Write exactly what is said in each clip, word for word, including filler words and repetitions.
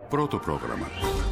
Πρώτο πρόγραμμα.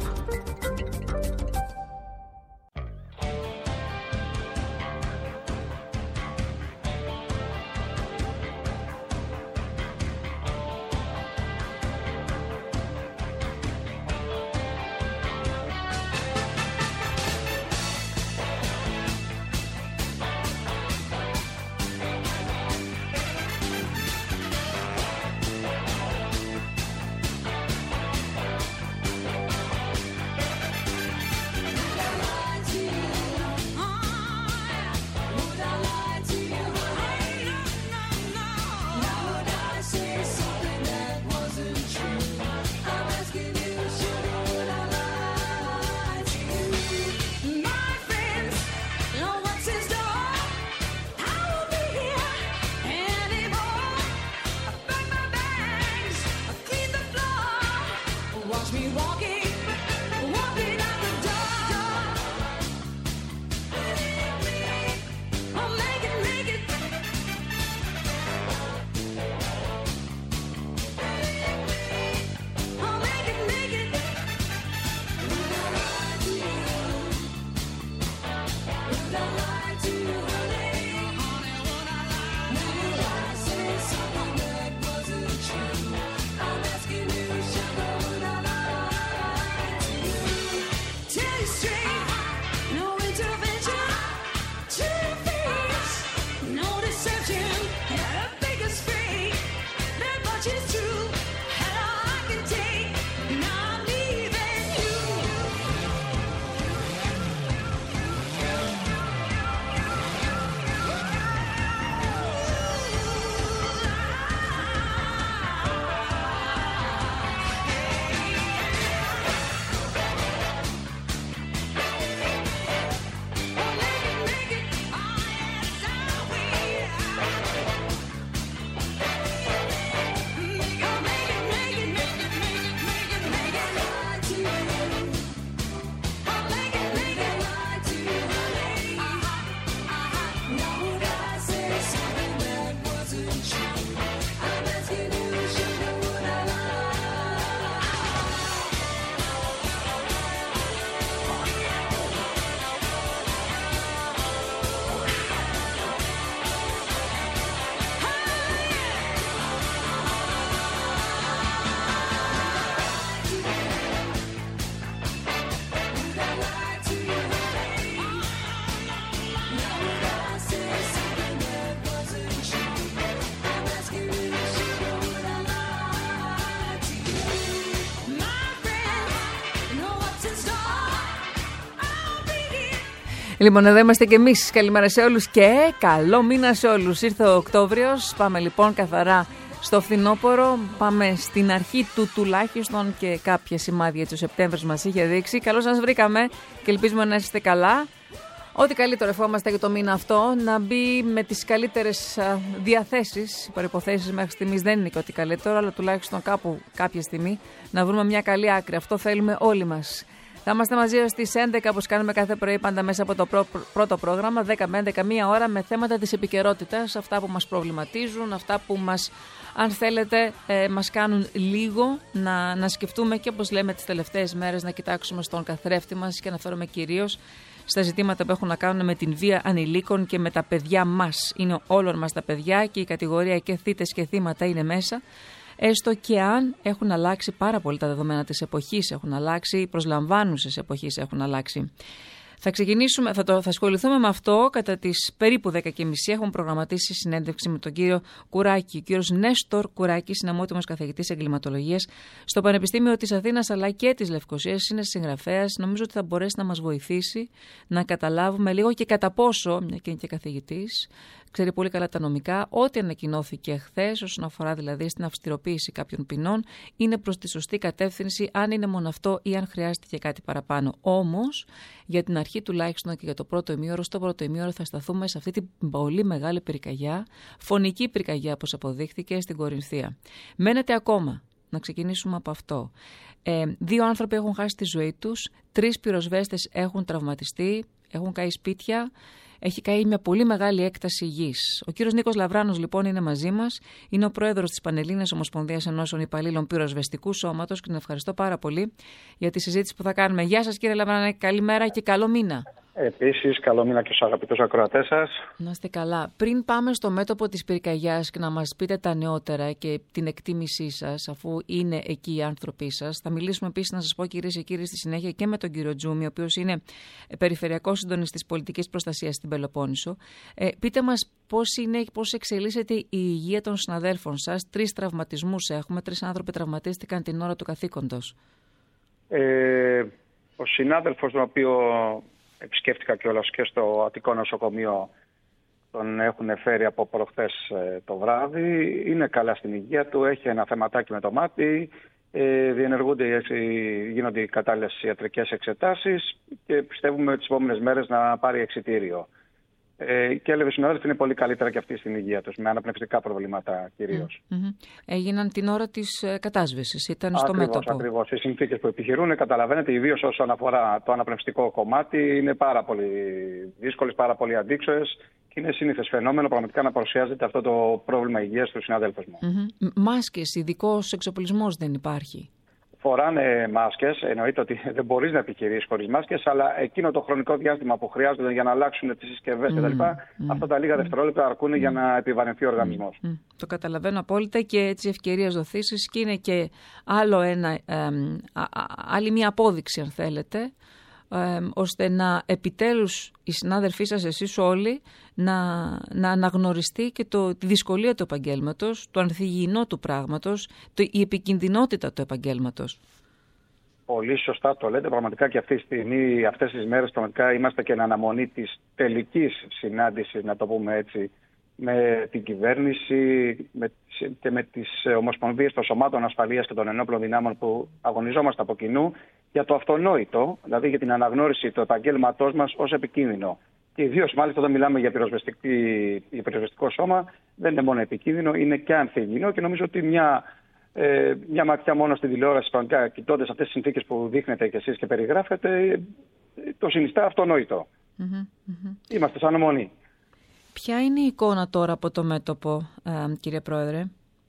Λοιπόν, εδώ είμαστε και εμείς. Καλημέρα σε όλους και καλό μήνα σε όλους. Ήρθε ο Οκτώβριος. Πάμε λοιπόν καθαρά στο φθινόπωρο. Πάμε στην αρχή του τουλάχιστον και κάποια σημάδια έτσι ο Σεπτέμβρης μας είχε δείξει. Καλώς σας βρήκαμε και ελπίζουμε να είστε καλά. Ό,τι καλύτερο ευχόμαστε για το μήνα αυτό, να μπει με τις καλύτερες διαθέσεις. Οι προϋποθέσεις μέχρι στιγμής δεν είναι και ό,τι καλύτερο, αλλά τουλάχιστον κάπου κάποια στιγμή να βρούμε μια καλή άκρη. Αυτό θέλουμε όλοι μας. Θα είμαστε μαζί ως τις έντεκα, όπως κάνουμε κάθε πρωί, πάντα μέσα από το πρω, πρώτο πρόγραμμα, δέκα με έντεκα, μία ώρα, με θέματα της επικαιρότητας, αυτά που μας προβληματίζουν, αυτά που μας, αν θέλετε, ε, μας κάνουν λίγο να, να σκεφτούμε και, όπως λέμε τις τελευταίες μέρες, να κοιτάξουμε στον καθρέφτη μας και να φέρουμε κυρίως στα ζητήματα που έχουν να κάνουν με την βία ανηλίκων και με τα παιδιά μας. Είναι όλων μας τα παιδιά και η κατηγορία και θύτες και θύματα είναι μέσα. Έστω και αν έχουν αλλάξει πάρα πολύ τα δεδομένα της εποχής, έχουν αλλάξει, οι προσλαμβάνουσες εποχής έχουν αλλάξει. Θα ξεκινήσουμε, θα, το, θα ασχοληθούμε με αυτό κατά τις περίπου δέκα και μισή. Έχουμε προγραμματίσει συνέντευξη με τον κύριο Κουράκη. Ο κύριος Νέστορ Κουράκης είναι ομότιμος καθηγητής εγκληματολογίας στο Πανεπιστήμιο της Αθήνας αλλά και της Λευκωσίας. Είναι συγγραφέας. Νομίζω ότι θα μπορέσει να μας βοηθήσει να καταλάβουμε λίγο και κατά πόσο, μια και είναι και καθηγητής, ξέρει πολύ καλά τα νομικά, ό,τι ανακοινώθηκε χθες όσον αφορά δηλαδή στην αυστηροποίηση κάποιων ποινών είναι προς τη σωστή κατεύθυνση, αν είναι μόνο αυτό ή αν χρειάζεται και κάτι παραπάνω. Όμως, για την αρχή τουλάχιστον και για το πρώτο ημίωρο, στο πρώτο ημίωρο θα σταθούμε σε αυτή την πολύ μεγάλη πυρκαγιά, φωνική πυρκαγιά όπως αποδείχθηκε στην Κορινθία. Μένετε ακόμα. Να ξεκινήσουμε από αυτό. Ε, δύο άνθρωποι έχουν χάσει τη ζωή τους, τρεις πυροσβέστες έχουν τραυματιστεί, έχουν καεί σπίτια. έχει καεί μια πολύ μεγάλη έκταση γης. Ο κύριος Νίκος Λαβράνος λοιπόν είναι μαζί μας, είναι ο πρόεδρος της Πανελλήνιας Ομοσπονδίας Ενώσεων Υπαλλήλων Πυροσβεστικού Σώματος και τον ευχαριστώ πάρα πολύ για τη συζήτηση που θα κάνουμε. Γεια σας κύριε Λαβράνο, καλημέρα και καλό μήνα. Επίσης, καλό μήνα και στους αγαπητούς ακροατές σας. Να είστε καλά. Πριν πάμε στο μέτωπο της πυρκαγιάς και να μας πείτε τα νεότερα και την εκτίμησή σας, αφού είναι εκεί οι άνθρωποι σας, θα μιλήσουμε επίσης, να σας πω κυρίες και κύριοι, στη συνέχεια και με τον κύριο Τζούμι, ο οποίος είναι περιφερειακός συντονιστής πολιτικής προστασίας στην Πελοπόννησο. Ε, πείτε μας πώς είναι, πώς εξελίσσεται η υγεία των συναδέλφων σας. Τρεις τραυματισμούς έχουμε, τρεις άνθρωποι τραυματίστηκαν την ώρα του καθήκοντος. Ε, ο συνάδελφος τον οποίο επισκέφτηκα κιόλας και στο Αττικό νοσοκομείο, τον έχουν φέρει από προχθές το βράδυ. Είναι καλά στην υγεία του, έχει ένα θεματάκι με το μάτι, ε, διενεργούνται, γίνονται οι κατάλληλες ιατρικές εξετάσεις και πιστεύουμε τις επόμενες μέρες να πάρει εξιτήριο. Ε, και έλεγε ο συνάδελφος είναι πολύ καλύτερα και αυτή στην υγεία τους, με αναπνευστικά προβλήματα κυρίως. Mm-hmm. Έγιναν την ώρα της ε, κατάσβεσης, ήταν στο ακριβώς, μέτωπο. Ακριβώς. Οι συνθήκες που επιχειρούν, καταλαβαίνετε, ιδίως όσον αφορά το αναπνευστικό κομμάτι, είναι πάρα πολύ δύσκολες, πάρα πολύ αντίξωες και είναι σύνηθες φαινόμενο πραγματικά να παρουσιάζεται αυτό το πρόβλημα υγείας του συναδέλφου μου. Mm-hmm. Μάσκες, ειδικός εξοπλισμός δεν υπάρχει. Φοράνε μάσκες, εννοείται ότι δεν μπορείς να επιχειρήσεις χωρίς μάσκες, αλλά εκείνο το χρονικό διάστημα που χρειάζονται για να αλλάξουν τις συσκευές mm, κτλ. Mm, αυτά τα λίγα δευτερόλεπτα αρκούν mm, για να επιβαρυνθεί ο οργανισμός. Mm, mm. Το καταλαβαίνω απόλυτα και έτσι ευκαιρίες δοθήσεις και είναι και άλλο ένα, ε, α, α, άλλη μια απόδειξη αν θέλετε, Ε, ώστε να επιτέλους οι συνάδελφοί σας, εσείς όλοι, να, να αναγνωριστεί και το, τη δυσκολία του επαγγέλματος, το ανθυγιεινό του πράγματος, το, η επικινδυνότητα του επαγγέλματος. Πολύ σωστά το λέτε. Πραγματικά και αυτή τη στιγμή, αυτές τις μέρες, πραγματικά είμαστε και εν αναμονή της τελικής συνάντησης, να το πούμε έτσι, με την κυβέρνηση με, και με τις ομοσπονδίες των σωμάτων ασφαλείας και των ενόπλων δυνάμων που αγωνιζόμαστε από κοινού για το αυτονόητο, δηλαδή για την αναγνώριση του επαγγέλματός μας ως επικίνδυνο. Και ιδίως μάλιστα όταν μιλάμε για, για πυροσβεστικό σώμα, δεν είναι μόνο επικίνδυνο, είναι και ανθυγιεινό και νομίζω ότι μια, ε, μια ματιά μόνο στην τηλεόραση, κοιτώντας αυτές τις συνθήκες που δείχνετε κι εσείς και περιγράφετε, το συνιστά αυτονόητο. Mm-hmm, mm-hmm. Είμαστε σαν ομονή. Ποια είναι η εικόνα τώρα από το μέτωπο, ε, κύριε Πρόεδρε?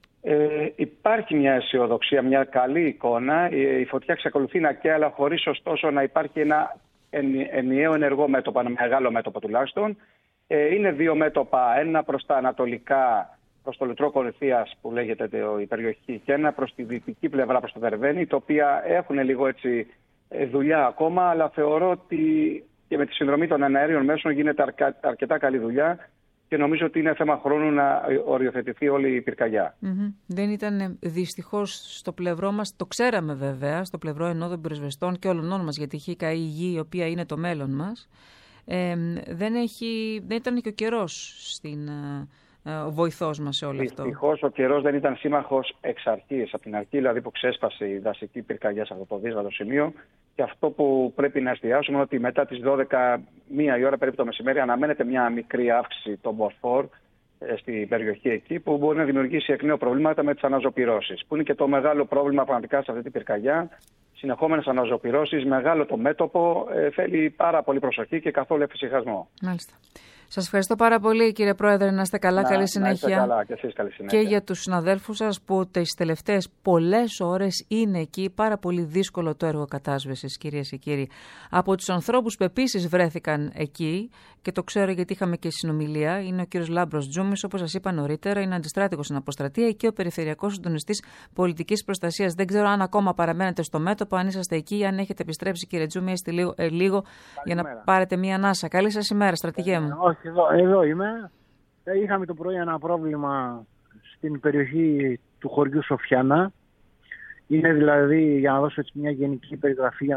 Ε, υπάρχει μια αισιοδοξία, μια καλή εικόνα. Η, η φωτιά εξακολουθεί να καίει, αλλά χωρίς ωστόσο να υπάρχει ένα ενιαίο ενεργό μέτωπο, ένα μεγάλο μέτωπο τουλάχιστον. Ε, είναι δύο μέτωπα, ένα προς τα ανατολικά, προς το Λουτρό Κορυφίας που λέγεται η περιοχή, και ένα προς τη δυτική πλευρά, προς το Δερβαίνη, τα οποία έχουν λίγο έτσι δουλειά ακόμα, αλλά θεωρώ ότι και με τη συνδρομή των εναέριων μέσων γίνεται αρκα, αρκετά καλή δουλειά και νομίζω ότι είναι θέμα χρόνου να οριοθετηθεί όλη η πυρκαγιά. Mm-hmm. Δεν ήταν δυστυχώς στο πλευρό μας, το ξέραμε βέβαια, στο πλευρό ενόδων πυροσβεστών και όλων μας, γιατί έχει καεί η γη η οποία είναι το μέλλον μας. Ε, δεν, έχει, δεν ήταν και ο καιρός στην, ο βοηθός μας σε όλο αυτό. Δυστυχώς ο καιρός δεν ήταν σύμμαχος εξ αρχής, από την αρχή δηλαδή που ξέσπασε η δασική πυρκαγιά σε αυτό το δύσβατο σημείο. Και αυτό που πρέπει να εστιάσουμε είναι ότι μετά τις δώδεκα, μία η ώρα περίπου το μεσημέρι, αναμένεται μια μικρή αύξηση των Μποσφόρ ε, στην περιοχή εκεί, που μπορεί να δημιουργήσει εκ νέου προβλήματα με τις αναζωπυρώσεις. Που είναι και το μεγάλο πρόβλημα πραγματικά σε αυτή την πυρκαγιά. Συνεχόμενες αναζωπυρώσεις, μεγάλο το μέτωπο, ε, θέλει πάρα πολύ προσοχή και καθόλου εφησυχασμό. Μάλιστα. Σας ευχαριστώ πάρα πολύ κύριε Πρόεδρε, να είστε καλά, να, καλή συνέχεια. Να είστε καλά και εσείς καλή συνέχεια. Και για τους συναδέλφους σας που τις τελευταίες πολλές ώρες είναι εκεί, πάρα πολύ δύσκολο το έργο κατάσβεσης κυρίες και κύριοι. Από τους ανθρώπους που επίσης βρέθηκαν εκεί, και το ξέρω γιατί είχαμε και συνομιλία, είναι ο κύριος Λάμπρος Τζούμις, όπως σας είπα νωρίτερα, είναι αντιστράτηγος στην αποστρατεία και ο περιφερειακός συντονιστής πολιτικής προστασίας. Δεν ξέρω αν ακόμα παραμένετε στο μέτωπο, αν είσαστε εκεί, αν έχετε επιστρέψει κύριε Τζούμι, έστε λίγο, ε, λίγο για να πάρετε μία ανάσα. Καλή σας ημέρα, στρατηγέ μου. Όχι, εδώ, εδώ είμαι. Είχαμε το πρωί ένα πρόβλημα στην περιοχή του χωριού Σοφιανά. Είναι δηλαδή, για να δώσω έτσι μια γενική περιγραφή,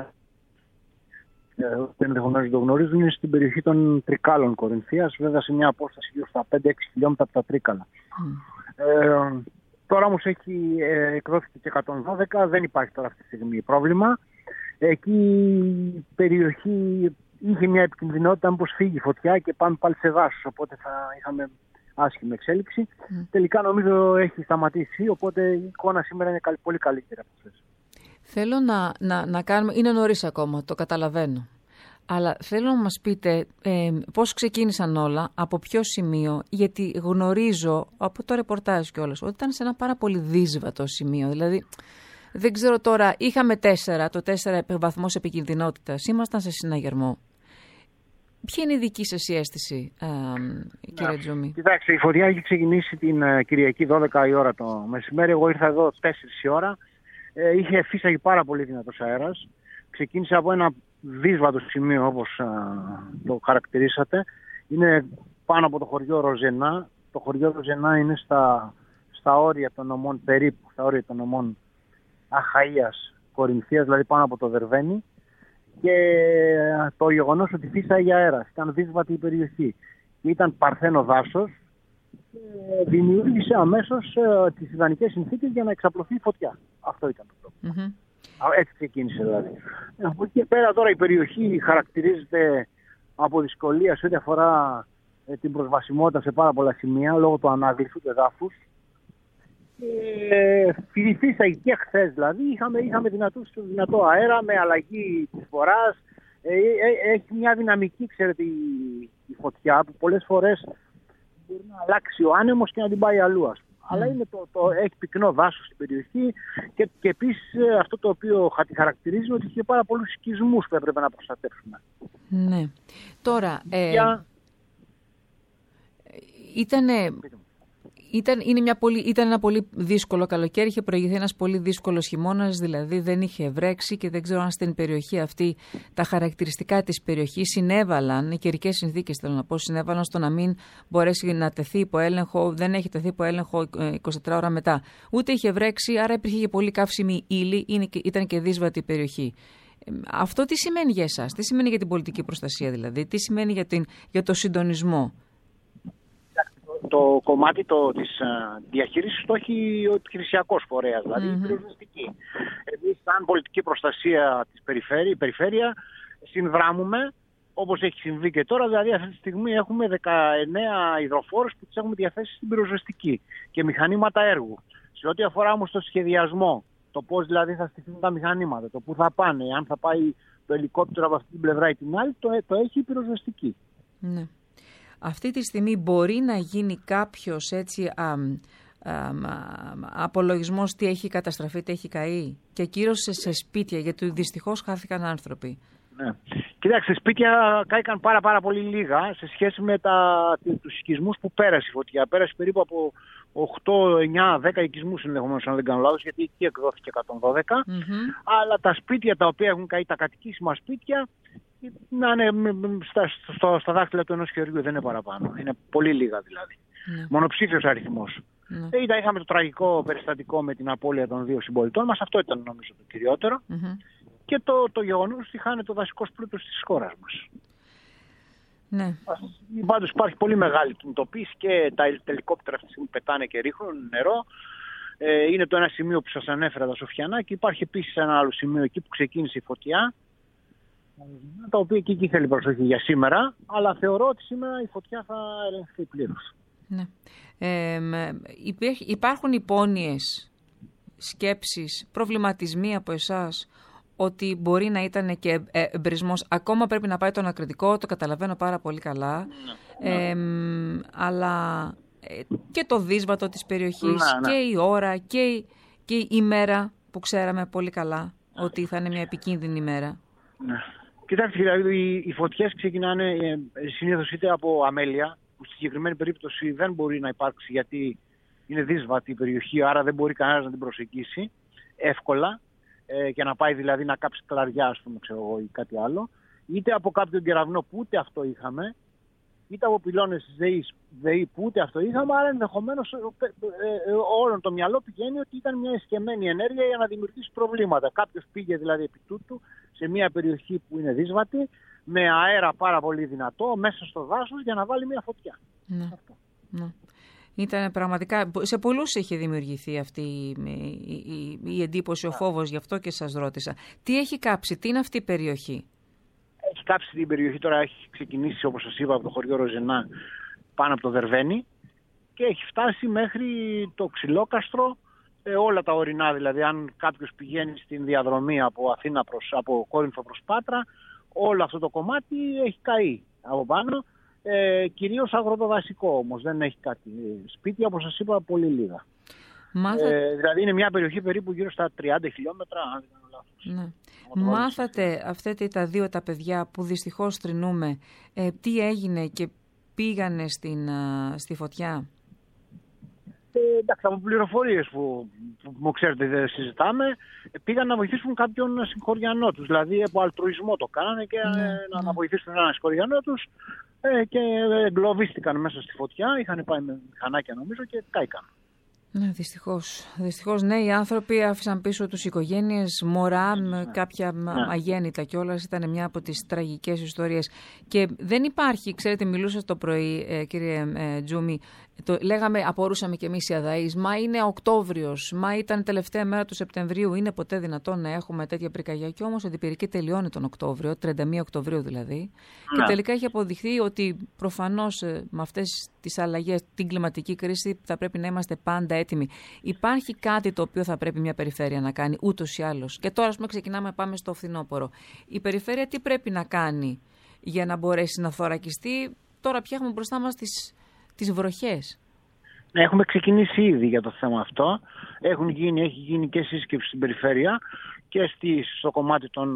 δεν ενδεχομένως δεν το γνωρίζουν, είναι στην περιοχή των Τρικάλων Κορινθίας, βέβαια σε μια απόσταση γύρω στα πέντε έξι χιλιόμετρα από τα Τρίκαλα. Mm. Ε, τώρα όμως έχει ε, εκδόθηκε και εκατόν δώδεκα, δεν υπάρχει τώρα αυτή τη στιγμή πρόβλημα. Εκεί η περιοχή είχε μια επικινδυνότητα μήπως φύγει η φωτιά και πάμε πάλι σε δάσος, οπότε θα είχαμε άσχημη εξέλιξη. Mm. Τελικά νομίζω έχει σταματήσει, οπότε η εικόνα σήμερα είναι καλή, πολύ καλύτερη από χθες. Θέλω να, να, να κάνουμε, είναι νωρίς ακόμα, το καταλαβαίνω, Αλλά θέλω να μας πείτε ε, πώς ξεκίνησαν όλα, από ποιο σημείο, γιατί γνωρίζω από το ρεπορτάζ κιόλας ότι ήταν σε ένα πάρα πολύ δύσβατο σημείο. Δηλαδή, δεν ξέρω τώρα, είχαμε τέσσερα, το τέσσερα βαθμός επικινδυνότητας, ήμασταν σε συναγερμό. Ποια είναι η δική σας η αίσθηση, ε, κύριε Τζούμι? Κοιτάξτε, η φωτιά έχει ξεκινήσει την uh, Κυριακή δώδεκα η ώρα το μεσημέρι. Εγώ ήρθα εδώ τέσσερις η ώρα. Ε, είχε φύσαγε πάρα πολύ δυνατός αέρας. Ξεκίνησε από ένα δύσβατο σημείο, όπως uh, το χαρακτηρίσατε. Είναι πάνω από το χωριό Ροζενά. Το χωριό Ροζενά είναι στα, στα όρια των νομών, περίπου στα όρια των νομών Αχαΐας, Κορινθίας, δηλαδή πάνω από το Δερβένι. Και το γεγονός ότι φύσαγε αέρας, ήταν δύσβατη η περιοχή και ήταν παρθένο δάσος, δημιούργησε αμέσως ε, τις ιδανικές συνθήκες για να εξαπλωθεί η φωτιά. Αυτό ήταν το πρόβλημα. Mm-hmm. Έτσι ξεκίνησε δηλαδή. Από εκεί και πέρα τώρα η περιοχή χαρακτηρίζεται από δυσκολία σε ό,τι αφορά ε, την προσβασιμότητα σε πάρα πολλά σημεία λόγω του ανάγλυφου του εδάφους. Ε, φύσαγε και χθες δηλαδή, είχαμε, είχαμε δυνατούς, δυνατό αέρα με αλλαγή της φοράς. Ε, ε, έχει μια δυναμική, ξέρετε, η, η φωτιά που πολλές φορές μπορεί να αλλάξει ο άνεμος και να την πάει αλλού, ας πούμε. Mm. Αλλά είναι το, το, έχει πυκνό δάσος στην περιοχή και, και επίσης αυτό το οποίο τη χαρακτηρίζει είναι ότι είχε πάρα πολλούς οικισμούς που έπρεπε να προστατεύσουμε. Ναι. Τώρα, ε, για... ήτανε... Ήταν, είναι μια πολύ, ήταν ένα πολύ δύσκολο καλοκαίρι, είχε προηγηθεί ένας πολύ δύσκολος χειμώνας, δηλαδή δεν είχε βρέξει και δεν ξέρω αν στην περιοχή αυτή τα χαρακτηριστικά της περιοχής συνέβαλαν, οι καιρικές συνθήκες θέλω να πω, συνέβαλαν στο να μην μπορέσει να τεθεί υπό έλεγχο, δεν έχει τεθεί υπό έλεγχο είκοσι τέσσερις ώρα μετά. Ούτε είχε βρέξει, άρα υπήρχε και πολύ καύσιμη ύλη, ήταν και δύσβατη η περιοχή. Αυτό τι σημαίνει για εσάς, τι σημαίνει για την πολιτική προστασία δηλαδή, τι σημαίνει για, την, για το συντονισμό? Το κομμάτι το, της uh, διαχείρισης το έχει ο επιχειρησιακός φορέας, δηλαδή mm-hmm. η πυροσβεστική. Εμείς σαν πολιτική προστασία της περιφέρεια, η περιφέρεια συνδράμουμε όπως έχει συμβεί και τώρα, δηλαδή αυτή τη στιγμή έχουμε δεκαεννέα υδροφόρους που τις έχουμε διαθέσει στην πυροσβεστική και μηχανήματα έργου. Σε ό,τι αφορά όμως το σχεδιασμό, το πώς δηλαδή θα στηθούν τα μηχανήματα, το που θα πάνε, αν θα πάει το ελικόπτερο από αυτή την πλευρά ή την άλλη, το, το έχει η πυροσβεστική. Ναι. Αυτή τη στιγμή μπορεί να γίνει κάποιος έτσι α, α, α, απολογισμός τι έχει καταστραφεί, τι έχει καεί και κυρίως σε, σε σπίτια, γιατί δυστυχώς χάθηκαν άνθρωποι. Ναι. Κοιτάξτε, σπίτια κάηκαν πάρα πάρα πολύ λίγα σε σχέση με τα, τους οικισμούς που πέρασε η φωτιά. Πέρασε περίπου από οκτώ, εννιά, δέκα οικισμούς ενδεχομένως, αν δεν κάνω λάθος, γιατί εκεί εκδόθηκε εκατόν δώδεκα. Mm-hmm. Αλλά τα σπίτια τα οποία έχουν καεί, τα κατοικήσιμα σπίτια, να είναι στα, στο, στα δάχτυλα του ενός χεριού, δεν είναι παραπάνω. Είναι πολύ λίγα δηλαδή. Ναι. Μονοψήφιος αριθμός. Ναι. Ε, είχαμε το τραγικό περιστατικό με την απώλεια των δύο συμπολιτών μας. Αυτό ήταν νομίζω το κυριότερο. Mm-hmm. Και το, το γεγονός ότι χάνεται ο δασικός πλούτος της χώρας μας. Ναι. Πάντως υπάρχει πολύ μεγάλη κινητοποίηση και τα ελικόπτερα αυτή τη στιγμή πετάνε και ρίχνουν νερό. Ε, είναι το ένα σημείο που σας ανέφερα, τα Σοφιανά, και υπάρχει επίσης ένα άλλο σημείο εκεί που ξεκίνησε η φωτιά, τα οποία και εκεί θέλει προσοχή για σήμερα, αλλά θεωρώ ότι σήμερα η φωτιά θα ελεγχθεί πλήρως. Ναι. Ε, υπάρχουν υπόνοιες, σκέψεις, προβληματισμοί από εσάς ότι μπορεί να ήταν και εμπρισμός? Ακόμα πρέπει να πάει το ανακριτικό, το καταλαβαίνω πάρα πολύ καλά, ναι, ε, ναι. αλλά ε, και το δύσβατο της περιοχής, ναι, ναι. και η ώρα και, και η ημέρα που ξέραμε πολύ καλά ότι θα είναι μια επικίνδυνη ημέρα. Ναι. Κοιτάξτε, δηλαδή, οι, οι φωτιές ξεκινάνε ε, συνήθως είτε από αμέλεια, που στη συγκεκριμένη περίπτωση δεν μπορεί να υπάρξει γιατί είναι δύσβατη η περιοχή, άρα δεν μπορεί κανένας να την προσεγγίσει εύκολα ε, και να πάει δηλαδή να κάψει κλαριά, ας πούμε, ξέρω εγώ, ή κάτι άλλο, είτε από κάποιον κεραυνό που ούτε αυτό είχαμε, είτε από πυλώνες ΔΕΗ που ούτε αυτό είχαμε, άρα ενδεχομένως ε, ε, ε, όλο το μυαλό πηγαίνει ότι ήταν μια εσκεμμένη ενέργεια για να δημιουργήσει προβλήματα. Κάποιος πήγε δηλαδή επί τούτου σε μια περιοχή που είναι δύσβατη, με αέρα πάρα πολύ δυνατό, μέσα στο δάσος για να βάλει μια φωτιά. Ναι. Αυτό. Ναι. Ήταν πραγματικά, σε πολλούς είχε δημιουργηθεί αυτή η, η, η, η εντύπωση, ο φόβος, γι' αυτό και σας ρώτησα. Τι έχει κάψει, τι είναι αυτή η περιοχή? Έχει κάψει την περιοχή, τώρα έχει ξεκινήσει, όπως σας είπα, από το χωριό Ροζενά πάνω από το Δερβένι και έχει φτάσει μέχρι το Ξυλόκαστρο, ε, όλα τα ορεινά, δηλαδή αν κάποιος πηγαίνει στην διαδρομή από Αθήνα προς, από Κόρινθο προς Πάτρα, όλο αυτό το κομμάτι έχει καεί από πάνω. Ε, κυρίως αγροτοδασικό όμως, δεν έχει κάτι. Σπίτια, όπως σας είπα, πολύ λίγα. Μάθα... Ε, δηλαδή είναι μια περιοχή περίπου γύρω στα τριάντα χιλιόμετρα, αν δεν κάνω λάθος. Ναι. Μάθατε αυτά τα δύο τα παιδιά που δυστυχώς θρηνούμε, ε, τι έγινε και πήγανε στην, α, στη φωτιά? Ε, εντάξει, από πληροφορίες που, που, που ξέρετε δεν συζητάμε, πήγαν να βοηθήσουν κάποιον συγχωριανό τους. Δηλαδή από αλτρουισμό το κάνανε και ναι, ε, ναι. να, να βοηθήσουν έναν συγχωριανό τους ε, και εγκλωβίστηκαν μέσα στη φωτιά. Είχαν πάει με μηχανάκια νομίζω και κάηκαν. Ναι, δυστυχώς. Δυστυχώς, ναι, οι άνθρωποι άφησαν πίσω τους οικογένειες, μωρά, ναι. κάποια ναι. αγέννητα κιόλας. Ήταν μια από τις τραγικές ιστορίες. Και δεν υπάρχει, ξέρετε, μιλούσα το πρωί, ε, κύριε ε, Τζούμι, το, λέγαμε, απορούσαμε κι εμείς οι αδαείς, μα είναι Οκτώβριος, μα ήταν τελευταία μέρα του Σεπτεμβρίου, είναι ποτέ δυνατόν να έχουμε τέτοια πυρκαγιά? Και όμως η αντιπυρική τελειώνει τον Οκτώβριο, τριάντα μία Οκτωβρίου δηλαδή. Ναι. Και τελικά έχει αποδειχθεί ότι προφανώς ε, με αυτές τις αλλαγές, την κλιματική κρίση, θα πρέπει να είμαστε πάντα έτοιμοι. Υπάρχει κάτι το οποίο θα πρέπει μια περιφέρεια να κάνει ούτως ή άλλως? Και τώρα, ας πούμε, ξεκινάμε, πάμε στο φθινόπωρο. Η περιφέρεια τι πρέπει να κάνει για να μπορέσει να θωρακιστεί? Τώρα πια έχουμε μπροστά μας τις, τις βροχές. Έχουμε ξεκινήσει ήδη για το θέμα αυτό. Έχουν γίνει, έχει γίνει και σύσκεψη στην περιφέρεια και στη, στο κομμάτι των...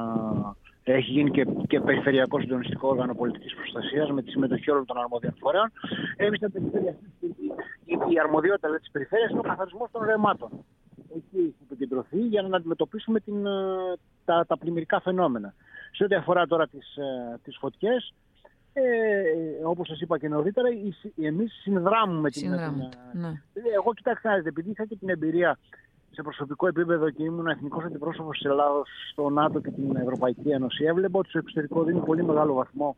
Έχει γίνει και, και περιφερειακό συντονιστικό όργανο πολιτικής προστασίας με τη συμμετοχή όλων των αρμόδιων φορέων. Εμείς στην περιφέρεια, η, η αρμοδιότητα δηλαδή, της περιφέρειας είναι ο καθαρισμός των ρεμάτων. Εκεί έχει επικεντρωθεί για να αντιμετωπίσουμε την, τα, τα πλημμυρικά φαινόμενα. Σε ό,τι αφορά τώρα τις, τις φωτιές, ε, όπως σας είπα και νωρίτερα, εμείς συνδράμουμε την... Ναι. Εγώ κοιτάξτε, επειδή είχα και την εμπειρία σε προσωπικό επίπεδο και ήμουν εθνικός αντιπρόσωπος της Ελλάδος στο ΝΑΤΟ και την Ευρωπαϊκή Ένωση, έβλεπα ότι στο εξωτερικό δίνει πολύ μεγάλο βαθμό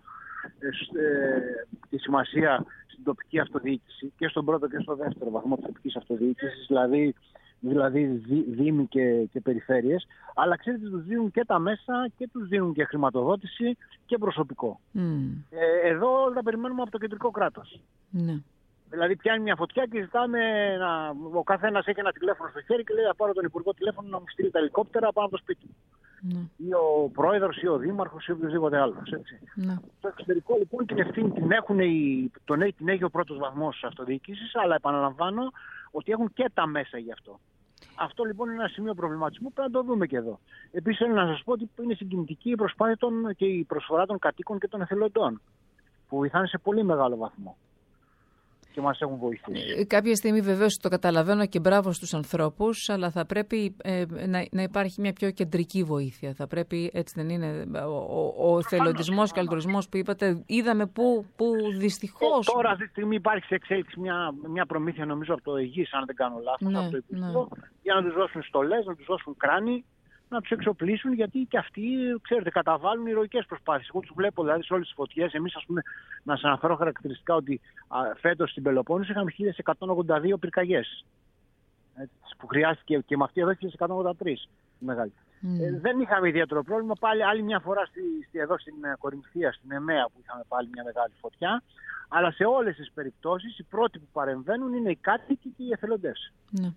ε, τη σημασία στην τοπική αυτοδιοίκηση και στον πρώτο και στο δεύτερο βαθμό της τοπικής αυτοδιοίκησης, δηλαδή, δηλαδή δι, δήμοι και, και περιφέρειες, αλλά ξέρετε τους δίνουν και τα μέσα και τους δίνουν και χρηματοδότηση και προσωπικό. Mm. Ε, εδώ τα περιμένουμε από το κεντρικό κράτος. Mm. Δηλαδή πιάνει μια φωτιά και ζητάμε να... ο καθένας έχει ένα τηλέφωνο στο χέρι και λέει: θα πάρω τον υπουργό τηλέφωνο να μου στείλει τα ελικόπτερα πάνω από το σπίτι μου. Mm. Ή ο πρόεδρος ή ο δήμαρχος ή οποιοδήποτε άλλος. Mm. Στο εξωτερικό λοιπόν την ευθύνη την, έχουν οι... τον... την έχει ο πρώτος βαθμός αυτοδιοίκησης, αλλά επαναλαμβάνω ότι έχουν και τα μέσα γι' αυτό. Αυτό λοιπόν είναι ένα σημείο προβληματισμού που πρέπει να το δούμε και εδώ. Επίσης θέλω να σας πω ότι είναι συγκινητική η προσπάθεια των... και η προσφορά των κατοίκων και των εθελοντών, που βοηθάνε σε πολύ μεγάλο βαθμό και μας έχουν βοηθήσει. Κάποια στιγμή βεβαίως το καταλαβαίνω και μπράβο στους ανθρώπους, αλλά θα πρέπει ε, να, να υπάρχει μια πιο κεντρική βοήθεια. Θα πρέπει, έτσι δεν είναι, ο, ο, ο εθελοντισμός και ο αλτρουισμός που είπατε, είδαμε που, που δυστυχώς... Ε, τώρα αυτή τη στιγμή υπάρχει σε εξέλιξη μια, μια προμήθεια νομίζω από το ΕΓΙΣ, αν δεν κάνω λάθος, ναι, από το Υπουργείο, ναι. για να τους δώσουν στολές, να τους δώσουν κράνη, να τους εξοπλίσουν, γιατί και αυτοί, ξέρετε, καταβάλουν ηρωικές προσπάθειες. Εγώ τους βλέπω δηλαδή σε όλες τις φωτιές. Εμείς, ας πούμε, να σας αναφέρω χαρακτηριστικά ότι α, φέτος στην Πελοπόννησο είχαμε χίλια εκατόν ογδόντα δύο πυρκαγιές. Έτσι, που χρειάστηκε και με αυτή εδώ χίλια εκατόν ογδόντα τρεις. Μεγάλη. Mm. Ε, δεν είχαμε ιδιαίτερο πρόβλημα. Πάλι άλλη μια φορά στη, στη, εδώ στην Κορινθία, στην ΕΜΕΑ, που είχαμε πάλι μια μεγάλη φωτιά. Αλλά σε όλες τις περιπτώσεις οι πρώτοι που παρεμβαίνουν είναι οι κάτοικοι και οι εθελοντές. Mm.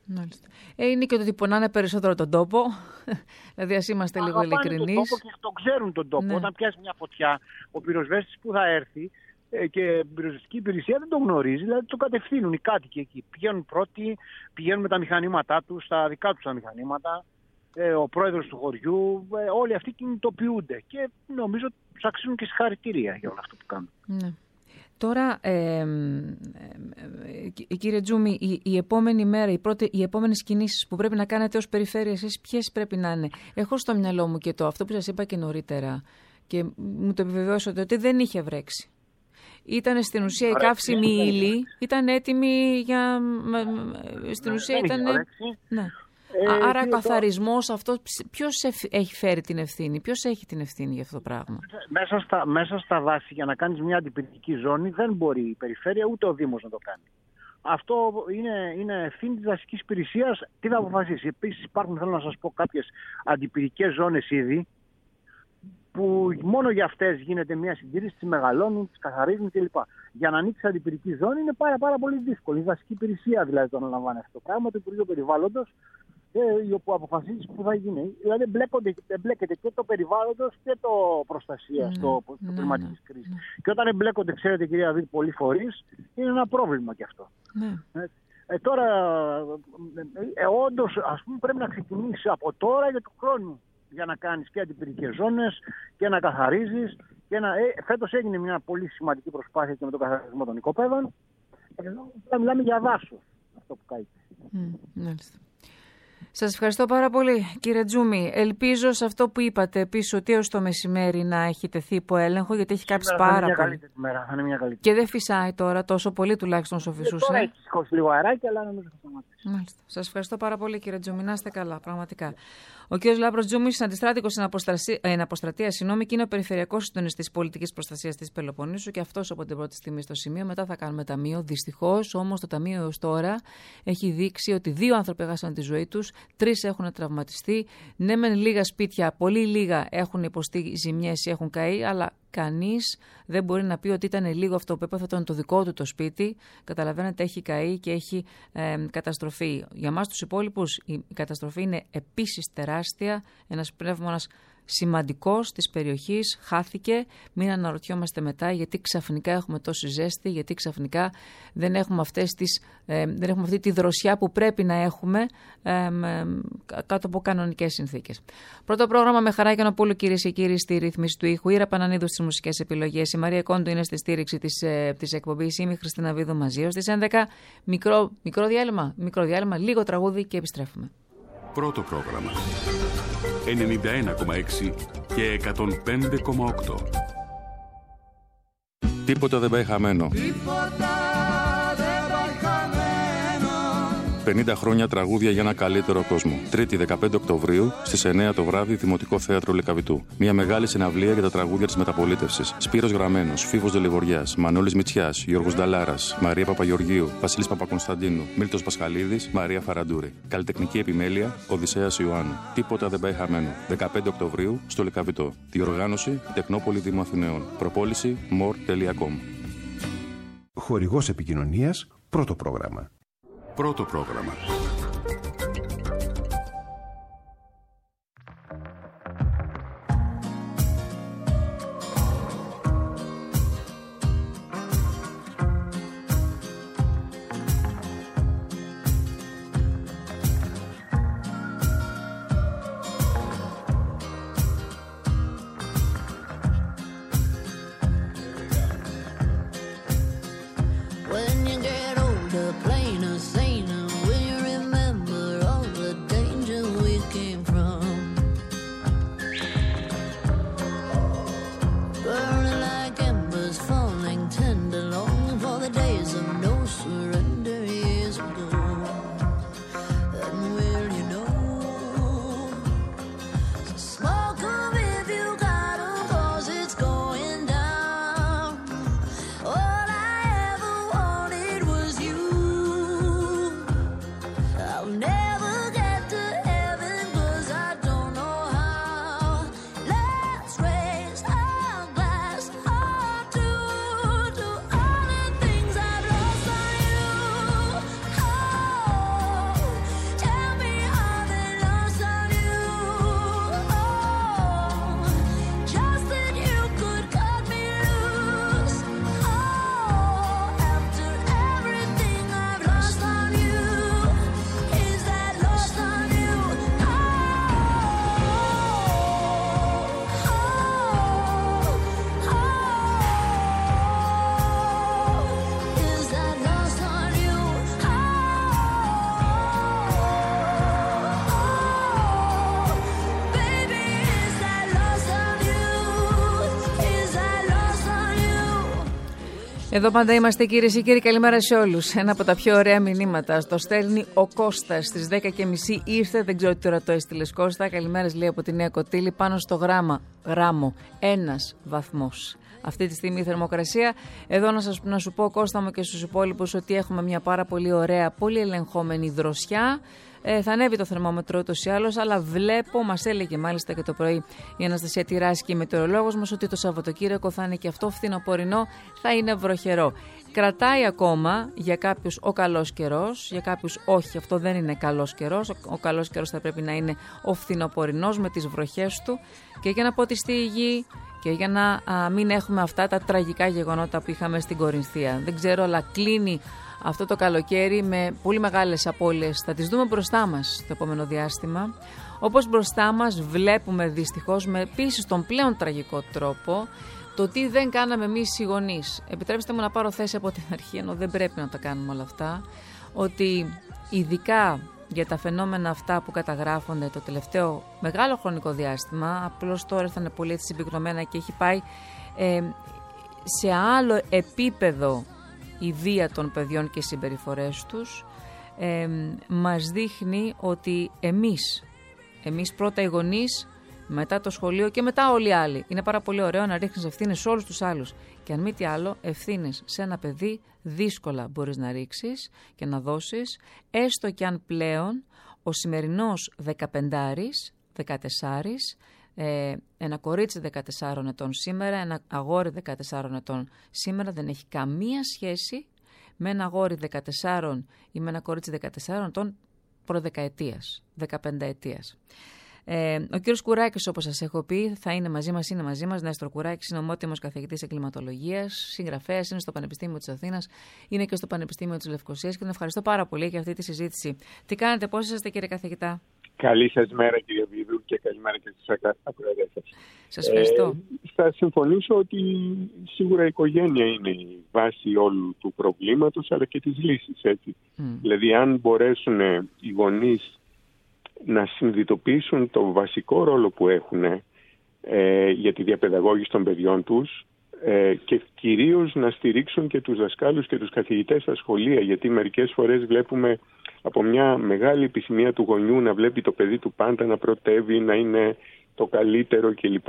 Ε, είναι και το ότι πονάνε περισσότερο τον τόπο. Δηλαδή, ας είμαστε λίγο ειλικρινείς. Τον τόπο και τον ξέρουν τον τόπο. Ναι. Όταν πιάσει μια φωτιά, ο πυροσβέστης που θα έρθει ε, και η πυροσβεστική υπηρεσία δεν τον γνωρίζει, δηλαδή τον κατευθύνουν οι κάτοικοι εκεί. Πηγαίνουν πρώτοι, πηγαίνουν με τα μηχανήματά τους, τα δικά τους τα μηχανήματα. Ε, ο πρόεδρος του χωριού, ε, όλοι αυτοί κινητοποιούνται. Και νομίζω ότι τους αξίζουν και συγχαρητήρια για όλο αυτό που κάνουν. Ναι. Τώρα, ε, ε, ε, κύριε Τζούμι, η, η επόμενη μέρα, οι, πρώτη, οι επόμενες κινήσεις που πρέπει να κάνετε ως περιφέρεια, εσείς ποιες πρέπει να είναι? Έχω στο μυαλό μου και το αυτό που σας είπα και νωρίτερα και μου το επιβεβαιώσατε ότι δεν είχε βρέξει. Ήταν στην ουσία η καύσιμη ύλη, ήταν έτοιμη για... Στην ουσία ήταν... Ναι. Ε, Άρα ο καθαρισμός αυτό, ποιος έχει φέρει την ευθύνη, ποιος έχει την ευθύνη για αυτό το πράγμα? Μέσα στα, μέσα στα δάση, για να κάνεις μια αντιπυρική ζώνη, δεν μπορεί η περιφέρεια ούτε ο Δήμος να το κάνει. Αυτό είναι, είναι ευθύνη της δασικής υπηρεσίας. Τι θα αποφασίσει? Επίσης υπάρχουν, θέλω να σας πω, κάποιες αντιπυρικές ζώνες ήδη, που μόνο για αυτές γίνεται μια συντήρηση, τις μεγαλώνουν, τις καθαρίζουν κλπ. Για να ανοίξει αντιπυρική ζώνη είναι πάρα, πάρα πολύ δύσκολο. Η δασική υπηρεσία δηλαδή το αναλαμβάνει αυτό το πράγμα, το Υπουργείο Περιβάλλοντος. και όπου αποφασίζεις που θα γίνει. Δηλαδή εμπλέκεται και το περιβάλλοντος και το προστασία στο ναι, κλιματικής ναι, κρίσης. ναι. Και όταν εμπλέκονται, ξέρετε κυρία Βίτ, πολλοί φορείς, είναι ένα πρόβλημα και αυτό. Ναι. Ε, τώρα, ε, όντως, ας πούμε, πρέπει να ξεκινήσει από τώρα για του χρόνου για να κάνεις και αντιπυρικές ζώνες και να καθαρίζεις. Και να, ε, φέτος έγινε μια πολύ σημαντική προσπάθεια και με τον καθαρισμό των οικοπαίδων. Εδώ μιλάμε για δάσος, αυτό που κάνει. Mm, μάλιστα. Σας ευχαριστώ πάρα πολύ, κύριε Τζούμι. Ελπίζω σε αυτό που είπατε επίσης ότι έως το μεσημέρι να έχει τεθεί υπό έλεγχο, γιατί έχει κάψει πάρα πολύ. Θα είναι μια μέρα, θα είναι μια καλύτερη. Και δεν φυσάει τώρα τόσο πολύ, τουλάχιστον όσο φυσούσε. Τώρα έχει σηκώσει λίγο αεράκι, αλλά νομίζω θα σταματήσει. Μάλιστα. Σας ευχαριστώ πάρα πολύ, κύριε Τζούμι. Να είστε καλά, πραγματικά. Ο κύριος Λάμπρος Τζούμις, αντιστράτηγος εν αποστρατεία, συγγνώμη, και είναι ο περιφερειακός συντονιστής πολιτικής προστασίας της Πελοποννήσου και αυτός από την πρώτη στιγμή στο σημείο. Μετά θα κάνουμε ταμείο. Δυστυχώς όμως το ταμείο έως τώρα έχει δείξει ότι δύο άνθρωποι έχασαν τη ζωή τους, τρεις έχουν τραυματιστεί. Ναι, μεν λίγα σπίτια, πολύ λίγα έχουν υποστεί ζημιές ή έχουν καεί, αλλά κανείς δεν μπορεί να πει ότι ήταν λίγο αυτό που έπαθε, ήταν το δικό του το σπίτι. Καταλαβαίνετε, έχει καεί και έχει ε, καταστροφή. Για μας τους υπόλοιπους η, η καταστροφή είναι επίσης τεράστια. Ένας πνεύμονας σημαντικός της περιοχής χάθηκε. Μην αναρωτιόμαστε μετά γιατί ξαφνικά έχουμε τόση ζέστη, γιατί ξαφνικά δεν έχουμε, αυτές τις, ε, δεν έχουμε αυτή τη δροσιά που πρέπει να έχουμε ε, ε, κάτω από κανονικές συνθήκες. Πρώτο πρόγραμμα με Χαρά Γιαννοπούλου, κυρίες και κύριοι, στη ρύθμιση του ήχου. Ήρα Πανανίδου στις μουσικές επιλογές. Η Μαρία Κόντου είναι στη στήριξη της, ε, της εκπομπής. Είμαι η Χριστίνα Βίδου, μαζί ως τις έντεκα. Μικρό, μικρό διάλειμμα, μικρό διάλειμμα, λίγο τραγούδι και επιστρέφουμε. Πρώτο πρόγραμμα ενενήντα ένα κόμμα έξι και εκατόν πέντε κόμμα οκτώ. Τίποτα δεν πάει χαμένο. Τίποτα δεν πάει χαμένο. πενήντα χρόνια τραγούδια για ένα καλύτερο κόσμο. Τρίτη δεκαπέντε Οκτωβρίου στις εννιά το βράδυ, Δημοτικό Θέατρο Λυκαβητού. Μια μεγάλη συναυλία για τα τραγούδια της μεταπολίτευσης. Σπύρος Γραμμένος, Φίβος Δελιβοριάς, Μανώλης Μητσιάς, Γιώργος Νταλάρας, Μαρία Παπαγεωργίου, Βασίλης Παπακονσταντίνου, Μίλτος Πασχαλίδης, Μαρία Φαραντούρη. Καλλιτεχνική επιμέλεια, Οδυσσέας Ιωάννου. Τίποτα δεν πάει χαμένο. δεκαπέντε Οκτωβρίου στο Λυκαβητό. Διοργάνωση Τεχνόπολη Δήμου Αθηναίων. Προπόληση μορ τελεία κομ. Χορηγός επικοινωνίας, πρώτο πρόγραμμα. Πρώτο πρόγραμμα. Εδώ πάντα είμαστε, κυρίες και κύριοι, καλημέρα σε όλους. Ένα από τα πιο ωραία μηνύματα το στέλνει ο Κώστας στις δέκα και μισή. Ήρθε, δεν ξέρω τι τώρα το έστειλες, Κώστα. Καλημέρας, λέει, από τη Νέα Κωτήλη, πάνω στο γράμμα, γράμμο, ένας βαθμός. Αυτή τη στιγμή η θερμοκρασία. Εδώ να, σας, να σου πω, Κώστα μου, και στους υπόλοιπους ότι έχουμε μια πάρα πολύ ωραία, πολύ ελεγχόμενη δροσιά. Ε, θα ανέβει το θερμόμετρο ούτως ή άλλως, αλλά βλέπω, μας έλεγε μάλιστα και το πρωί η Αναστασία Τυράκη, η μετεωρολόγος μας, ότι το Σαββατοκύριακο θα είναι και αυτό φθινοπορεινό, θα είναι βροχερό. Κρατάει ακόμα για κάποιους ο καλός καιρός, για κάποιους όχι, αυτό δεν είναι καλός καιρός. Ο, ο καλός καιρός θα πρέπει να είναι ο φθινοπορεινός με τις βροχές του, και για να ποτιστεί η γη και για να α, μην έχουμε αυτά τα τραγικά γεγονότα που είχαμε στην Κορινθία. Δεν ξέρω, αλλά κλείνει αυτό το καλοκαίρι με πολύ μεγάλες απώλειες. Θα τις δούμε μπροστά μας το επόμενο διάστημα. Όπως μπροστά μας βλέπουμε δυστυχώς με επίσης τον πλέον τραγικό τρόπο το τι δεν κάναμε εμείς οι γονείς. Επιτρέψτε μου να πάρω θέση από την αρχή, ενώ δεν πρέπει να τα κάνουμε όλα αυτά, ότι ειδικά για τα φαινόμενα αυτά που καταγράφονται το τελευταίο μεγάλο χρονικό διάστημα, απλώς τώρα ήρθαν πολύ έτσι συμπυκνωμένα και έχει πάει ε, σε άλλο επίπεδο η βία των παιδιών και οι συμπεριφορές τους, ε, μας δείχνει ότι εμείς, εμείς πρώτα οι γονείς, μετά το σχολείο και μετά όλοι οι άλλοι. Είναι πάρα πολύ ωραίο να ρίχνεις ευθύνες σε όλους τους άλλους. Και αν μη τι άλλο, ευθύνες σε ένα παιδί δύσκολα μπορείς να ρίξεις και να δώσεις, έστω και αν πλέον ο σημερινός δεκαπεντάρης, δεκατεσσάρης, ε, ένα κορίτσι δεκατεσσάρων ετών σήμερα, ένα αγόρι δεκατεσσάρων ετών σήμερα δεν έχει καμία σχέση με ένα αγόρι δεκατεσσάρων ή με ένα κορίτσι δεκατεσσάρων ετών προδεκαετίας, δεκαπενταετίας. Ε, ο κύριος Κουράκης, όπως σας έχω πει, θα είναι μαζί μας, είναι μαζί μας. Νέστορ Κουράκης είναι ομότιμος καθηγητής εγκληματολογίας, συγγραφέας, είναι στο Πανεπιστήμιο της Αθήνας, είναι και στο Πανεπιστήμιο της Λευκωσίας και τον ευχαριστώ πάρα πολύ για αυτή τη συζήτηση. Τι κάνετε, πώς είσαστε, κύριε καθηγητά? Καλή σας μέρα, κύριε Βίδου, και καλημέρα και στους ακροατές σας. Σας ευχαριστώ. Ε, θα συμφωνήσω ότι σίγουρα η οικογένεια είναι η βάση όλου του προβλήματος, αλλά και της λύσης, έτσι. Mm. Δηλαδή, αν μπορέσουν οι γονείς να συνειδητοποιήσουν το βασικό ρόλο που έχουν ε, για τη διαπαιδαγώγηση των παιδιών τους ε, και κυρίως να στηρίξουν και τους δασκάλους και τους καθηγητές στα σχολεία, γιατί μερικές φορές βλέπουμε από μια μεγάλη επιθυμία του γονιού να βλέπει το παιδί του πάντα να πρωτεύει, να είναι το καλύτερο κλπ,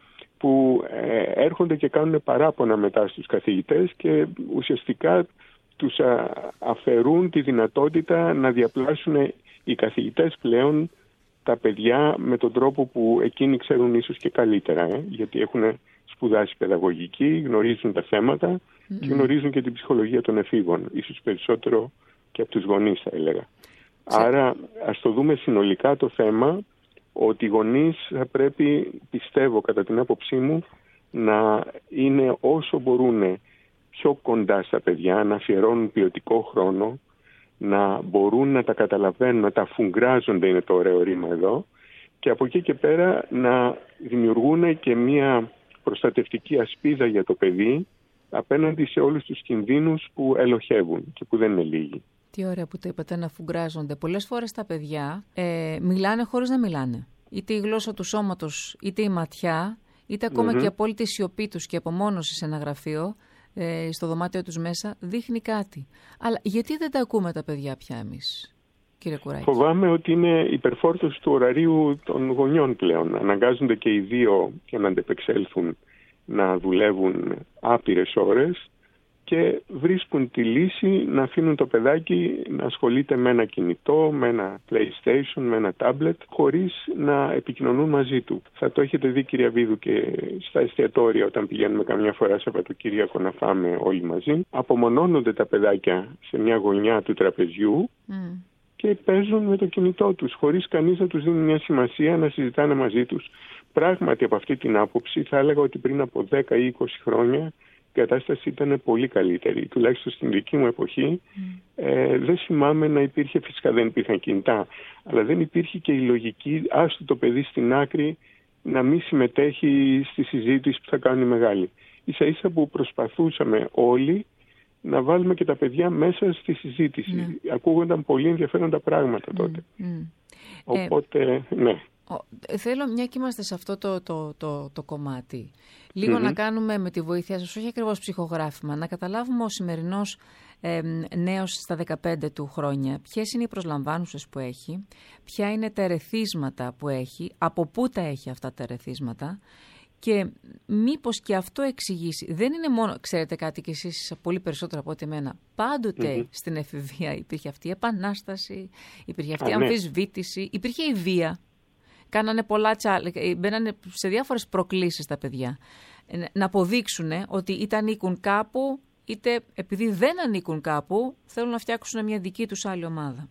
που ε, έρχονται και κάνουν παράπονα μετά στους καθηγητές και ουσιαστικά τους α, αφαιρούν τη δυνατότητα να διαπλάσουν οι καθηγητές πλέον τα παιδιά με τον τρόπο που εκείνοι ξέρουν ίσως και καλύτερα, ε, γιατί έχουν σπουδάσει παιδαγωγική, γνωρίζουν τα θέματα mm-hmm. και γνωρίζουν και την ψυχολογία των εφήβων, ίσως περισσότερο και από τους γονείς θα έλεγα. Mm-hmm. Άρα ας το δούμε συνολικά το θέμα, ότι οι γονείς θα πρέπει, πιστεύω κατά την άποψή μου, να είναι όσο μπορούν πιο κοντά στα παιδιά, να αφιερώνουν ποιοτικό χρόνο, να μπορούν να τα καταλαβαίνουν, να τα αφουγκράζονται, είναι το ωραίο ρήμα εδώ, και από εκεί και πέρα να δημιουργούν και μια προστατευτική ασπίδα για το παιδί απέναντι σε όλους τους κινδύνους που ελοχεύουν και που δεν είναι λίγοι. Τι ωραία που το είπατε, να αφουγκράζονται. Πολλές φορές τα παιδιά ε, μιλάνε χωρίς να μιλάνε. Είτε η γλώσσα του σώματος, είτε η ματιά, είτε ακόμα mm-hmm. και η απόλυτη σιωπή τους και απομόνωση σε ένα γραφείο, στο δωμάτιο τους μέσα, δείχνει κάτι. Αλλά γιατί δεν τα ακούμε τα παιδιά πια εμείς, κύριε Κουράκη? Φοβάμαι ότι είναι υπερφόρτωση του ωραρίου των γονιών πλέον. Αναγκάζονται και οι δύο για να αντεπεξέλθουν να δουλεύουν άπειρες ώρες και βρίσκουν τη λύση να αφήνουν το παιδάκι να ασχολείται με ένα κινητό, με ένα PlayStation, με ένα tablet, χωρίς να επικοινωνούν μαζί του. Θα το έχετε δει, κυρία Βίδου, και στα εστιατόρια όταν πηγαίνουμε καμιά φορά Σαββατοκύριακο να φάμε όλοι μαζί. Απομονώνονται τα παιδάκια σε μια γωνιά του τραπεζιού mm. και παίζουν με το κινητό τους, χωρίς κανείς να τους δίνει μια σημασία να συζητάνε μαζί τους. Πράγματι, από αυτή την άποψη θα έλεγα ότι πριν από δέκα ή είκοσι χρόνια η κατάσταση ήταν πολύ καλύτερη. Τουλάχιστον στην δική μου εποχή mm. ε, δεν θυμάμαι να υπήρχε, φυσικά δεν υπήρχαν κινητά, αλλά δεν υπήρχε και η λογική, άστο το παιδί στην άκρη να μην συμμετέχει στη συζήτηση που θα κάνουν οι μεγάλοι. Ίσα ίσα που προσπαθούσαμε όλοι να βάλουμε και τα παιδιά μέσα στη συζήτηση. Mm. Ακούγονταν πολύ ενδιαφέροντα πράγματα τότε. Mm. Mm. Οπότε, ε... ναι. Θέλω, μια και είμαστε σε αυτό το, το, το, το κομμάτι, λίγο mm-hmm. να κάνουμε με τη βοήθεια σας, όχι ακριβώς ψυχογράφημα, να καταλάβουμε ο σημερινός ε, νέος στα δεκαπέντε του χρόνια ποιες είναι οι προσλαμβάνουσες που έχει, ποια είναι τα ερεθίσματα που έχει, από πού τα έχει αυτά τα ερεθίσματα Και μήπως και αυτό εξηγήσει. Δεν είναι μόνο, ξέρετε κάτι κι εσείς πολύ περισσότερο από ό,τι εμένα. Πάντοτε mm-hmm. στην εφηβεία υπήρχε αυτή η επανάσταση, υπήρχε αυτή η αμφισβήτηση, ναι. υπήρχε η βία. Κάνανε πολλά τσάλ, μπαίνανε σε διάφορες προκλήσεις τα παιδιά. Να αποδείξουν ότι είτε ανήκουν κάπου, είτε επειδή δεν ανήκουν κάπου, θέλουν να φτιάξουν μια δική τους άλλη ομάδα.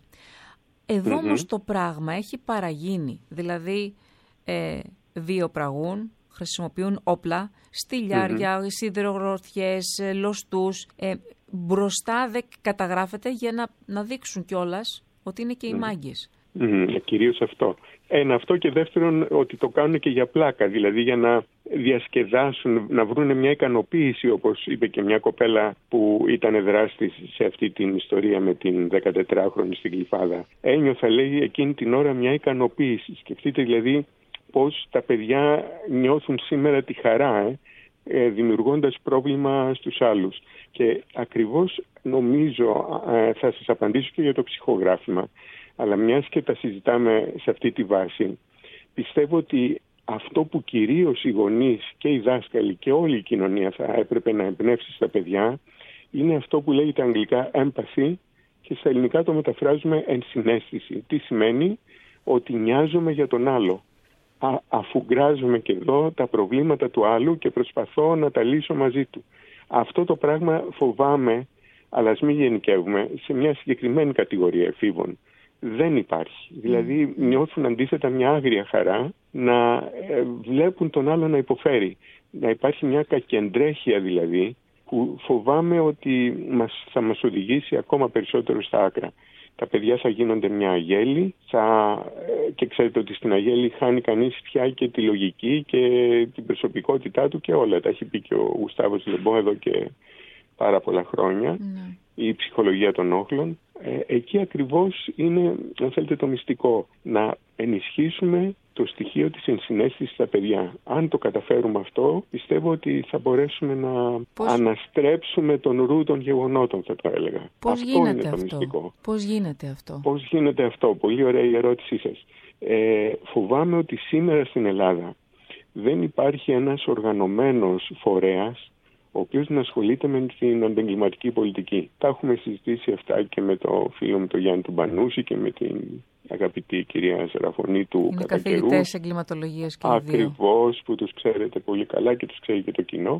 Εδώ mm-hmm. όμως το πράγμα έχει παραγίνει. Δηλαδή ε, βιοπραγούν, χρησιμοποιούν όπλα, στυλιάρια, mm-hmm. σιδηρογροθιές, λοστούς. Ε, μπροστά δεν καταγράφεται για να, να δείξουν κιόλας ότι είναι και οι mm-hmm. μάγκες. Mm, κυρίως αυτό. Ένα αυτό και δεύτερον ότι το κάνουν και για πλάκα, δηλαδή για να διασκεδάσουν, να βρουν μια ικανοποίηση, όπως είπε και μια κοπέλα που ήταν δράστης σε αυτή την ιστορία με την δεκατετράχρονη στην Γλυφάδα. Ένιωθα, λέει, εκείνη την ώρα μια ικανοποίηση. Σκεφτείτε δηλαδή πώς τα παιδιά νιώθουν σήμερα τη χαρά, ε, δημιουργώντας πρόβλημα στους άλλους. Και ακριβώς νομίζω, ε, θα σας απαντήσω και για το ψυχογράφημα, αλλά μιας και τα συζητάμε σε αυτή τη βάση, πιστεύω ότι αυτό που κυρίως οι γονείς και οι δάσκαλοι και όλη η κοινωνία θα έπρεπε να εμπνεύσει στα παιδιά είναι αυτό που λέγεται αγγλικά empathy και στα ελληνικά το μεταφράζουμε ενσυναίσθηση. Τι σημαίνει? Ότι νοιάζομαι για τον άλλο. Α, αφουγκράζομαι και εδώ τα προβλήματα του άλλου και προσπαθώ να τα λύσω μαζί του. Αυτό το πράγμα φοβάμαι, αλλά ας μην γενικεύουμε, σε μια συγκεκριμένη κατηγορία εφήβων. Δεν υπάρχει. Δηλαδή νιώθουν αντίθετα μια άγρια χαρά να ε, βλέπουν τον άλλο να υποφέρει. Να υπάρχει μια κακεντρέχεια δηλαδή που φοβάμαι ότι μας, θα μας οδηγήσει ακόμα περισσότερο στα άκρα. Τα παιδιά θα γίνονται μια αγέλη θα, ε, και ξέρετε ότι στην αγέλη χάνει κανείς πια και τη λογική και την προσωπικότητά του και όλα. Τα έχει πει και ο Γουστάβος Λεμπό εδώ και πάρα πολλά χρόνια. Mm. Η ψυχολογία των όχλων. Ε, εκεί ακριβώς είναι, αν θέλετε, το μυστικό. Να ενισχύσουμε το στοιχείο της ενσυναίσθησης στα παιδιά. Αν το καταφέρουμε αυτό, πιστεύω ότι θα μπορέσουμε να πώς... αναστρέψουμε τον ρου των γεγονότων, θα το έλεγα. Πώς αυτό γίνεται είναι αυτό? Το μυστικό. Πώς γίνεται αυτό? Πώς γίνεται αυτό? Πολύ ωραία η ερώτησή σας. Ε, φοβάμαι ότι σήμερα στην Ελλάδα δεν υπάρχει ένας οργανωμένος φορέας ο οποίος να ασχολείται με την αντεγκληματική πολιτική. Τα έχουμε συζητήσει αυτά και με το φίλο μου τον Γιάννη του Μπανούση και με την αγαπητή κυρία Σεραφωνή του είναι κατά καιρούς. καθηγητές εγκληματολογίας και οι δύο. Ακριβώς, που τους ξέρετε πολύ καλά και τους ξέρει και το κοινό.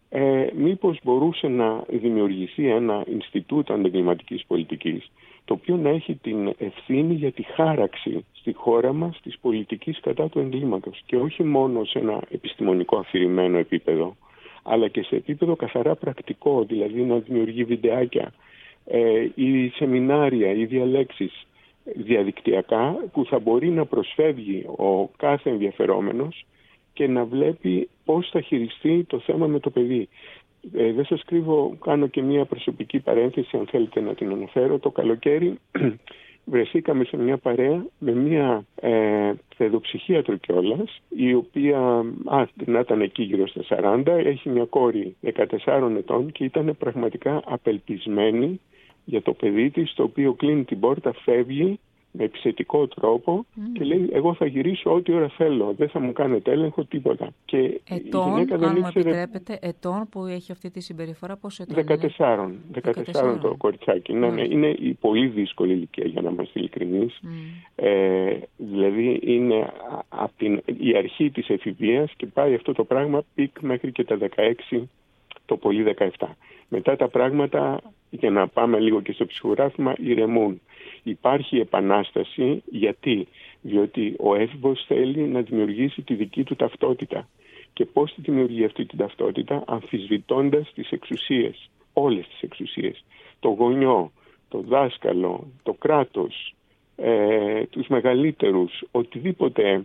Ε, μήπως μπορούσε να δημιουργηθεί ένα Ινστιτούτο Αντεγκληματικής Πολιτικής, το οποίο να έχει την ευθύνη για τη χάραξη στη χώρα μας της πολιτικής κατά του εγκλήματος και όχι μόνο σε ένα επιστημονικό αφηρημένο επίπεδο, αλλά και σε επίπεδο καθαρά πρακτικό, δηλαδή να δημιουργεί βιντεάκια ε, ή σεμινάρια ή διαλέξεις διαδικτυακά που θα μπορεί να προσφεύγει ο κάθε ενδιαφερόμενος και να βλέπει πώς θα χειριστεί το θέμα με το παιδί. Ε, δεν σας κρύβω, κάνω και μια προσωπική παρένθεση, αν θέλετε να την αναφέρω. Το καλοκαίρι βρεθήκαμε σε μια παρέα με μια ε, παιδοψυχίατρο κιόλας, η οποία α, να ήταν εκεί γύρω στα σαράντα, έχει μια κόρη δεκατεσσάρων ετών και ήταν πραγματικά απελπισμένη για το παιδί της, το οποίο κλείνει την πόρτα, φεύγει με επιθετικό τρόπο mm. και λέει εγώ θα γυρίσω ό,τι ώρα θέλω, δεν θα μου κάνετε έλεγχο, τίποτα. Και ετών, αν ήξερε... μου επιτρέπετε, ετών που έχει αυτή τη συμπεριφορά, πόσο ετών δεκατεσσάρων, είναι? δεκατεσσάρων το κοριτσάκι. Mm. Ναι, είναι η πολύ δύσκολη ηλικία για να είμαστε ειλικρινείς. Mm. Ε, δηλαδή είναι από την, η αρχή της εφηβείας και πάει αυτό το πράγμα πικ μέχρι και τα δεκαέξι, το πολύ δεκαεπτά. Μετά τα πράγματα, για να πάμε λίγο και στο ψυχογράφημα, ηρεμούν. Υπάρχει επανάσταση, γιατί? Διότι ο έφηβος θέλει να δημιουργήσει τη δική του ταυτότητα. Και πώς τη δημιουργεί αυτή την ταυτότητα? Αμφισβητώντας τις εξουσίες, όλες τις εξουσίες. Το γονιό, το δάσκαλο, το κράτος, ε, τους μεγαλύτερους, οτιδήποτε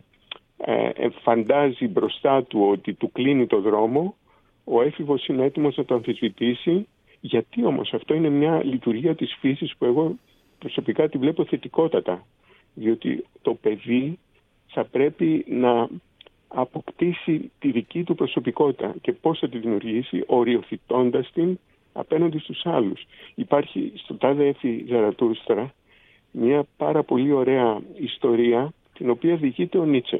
ε, φαντάζει μπροστά του ότι του κλείνει το δρόμο, ο έφηβος είναι έτοιμος να το αμφισβητήσει. Γιατί όμως? Αυτό είναι μια λειτουργία της φύσης που εγώ προσωπικά τη βλέπω θετικότατα. Διότι το παιδί θα πρέπει να αποκτήσει τη δική του προσωπικότητα. Και πώς θα τη δημιουργήσει? οριοθετώντας την απέναντι στους άλλους. Υπάρχει στο τάδε Έφη Ζαρατούστρα μια πάρα πολύ ωραία ιστορία, την οποία διηγείται ο Νίτσε.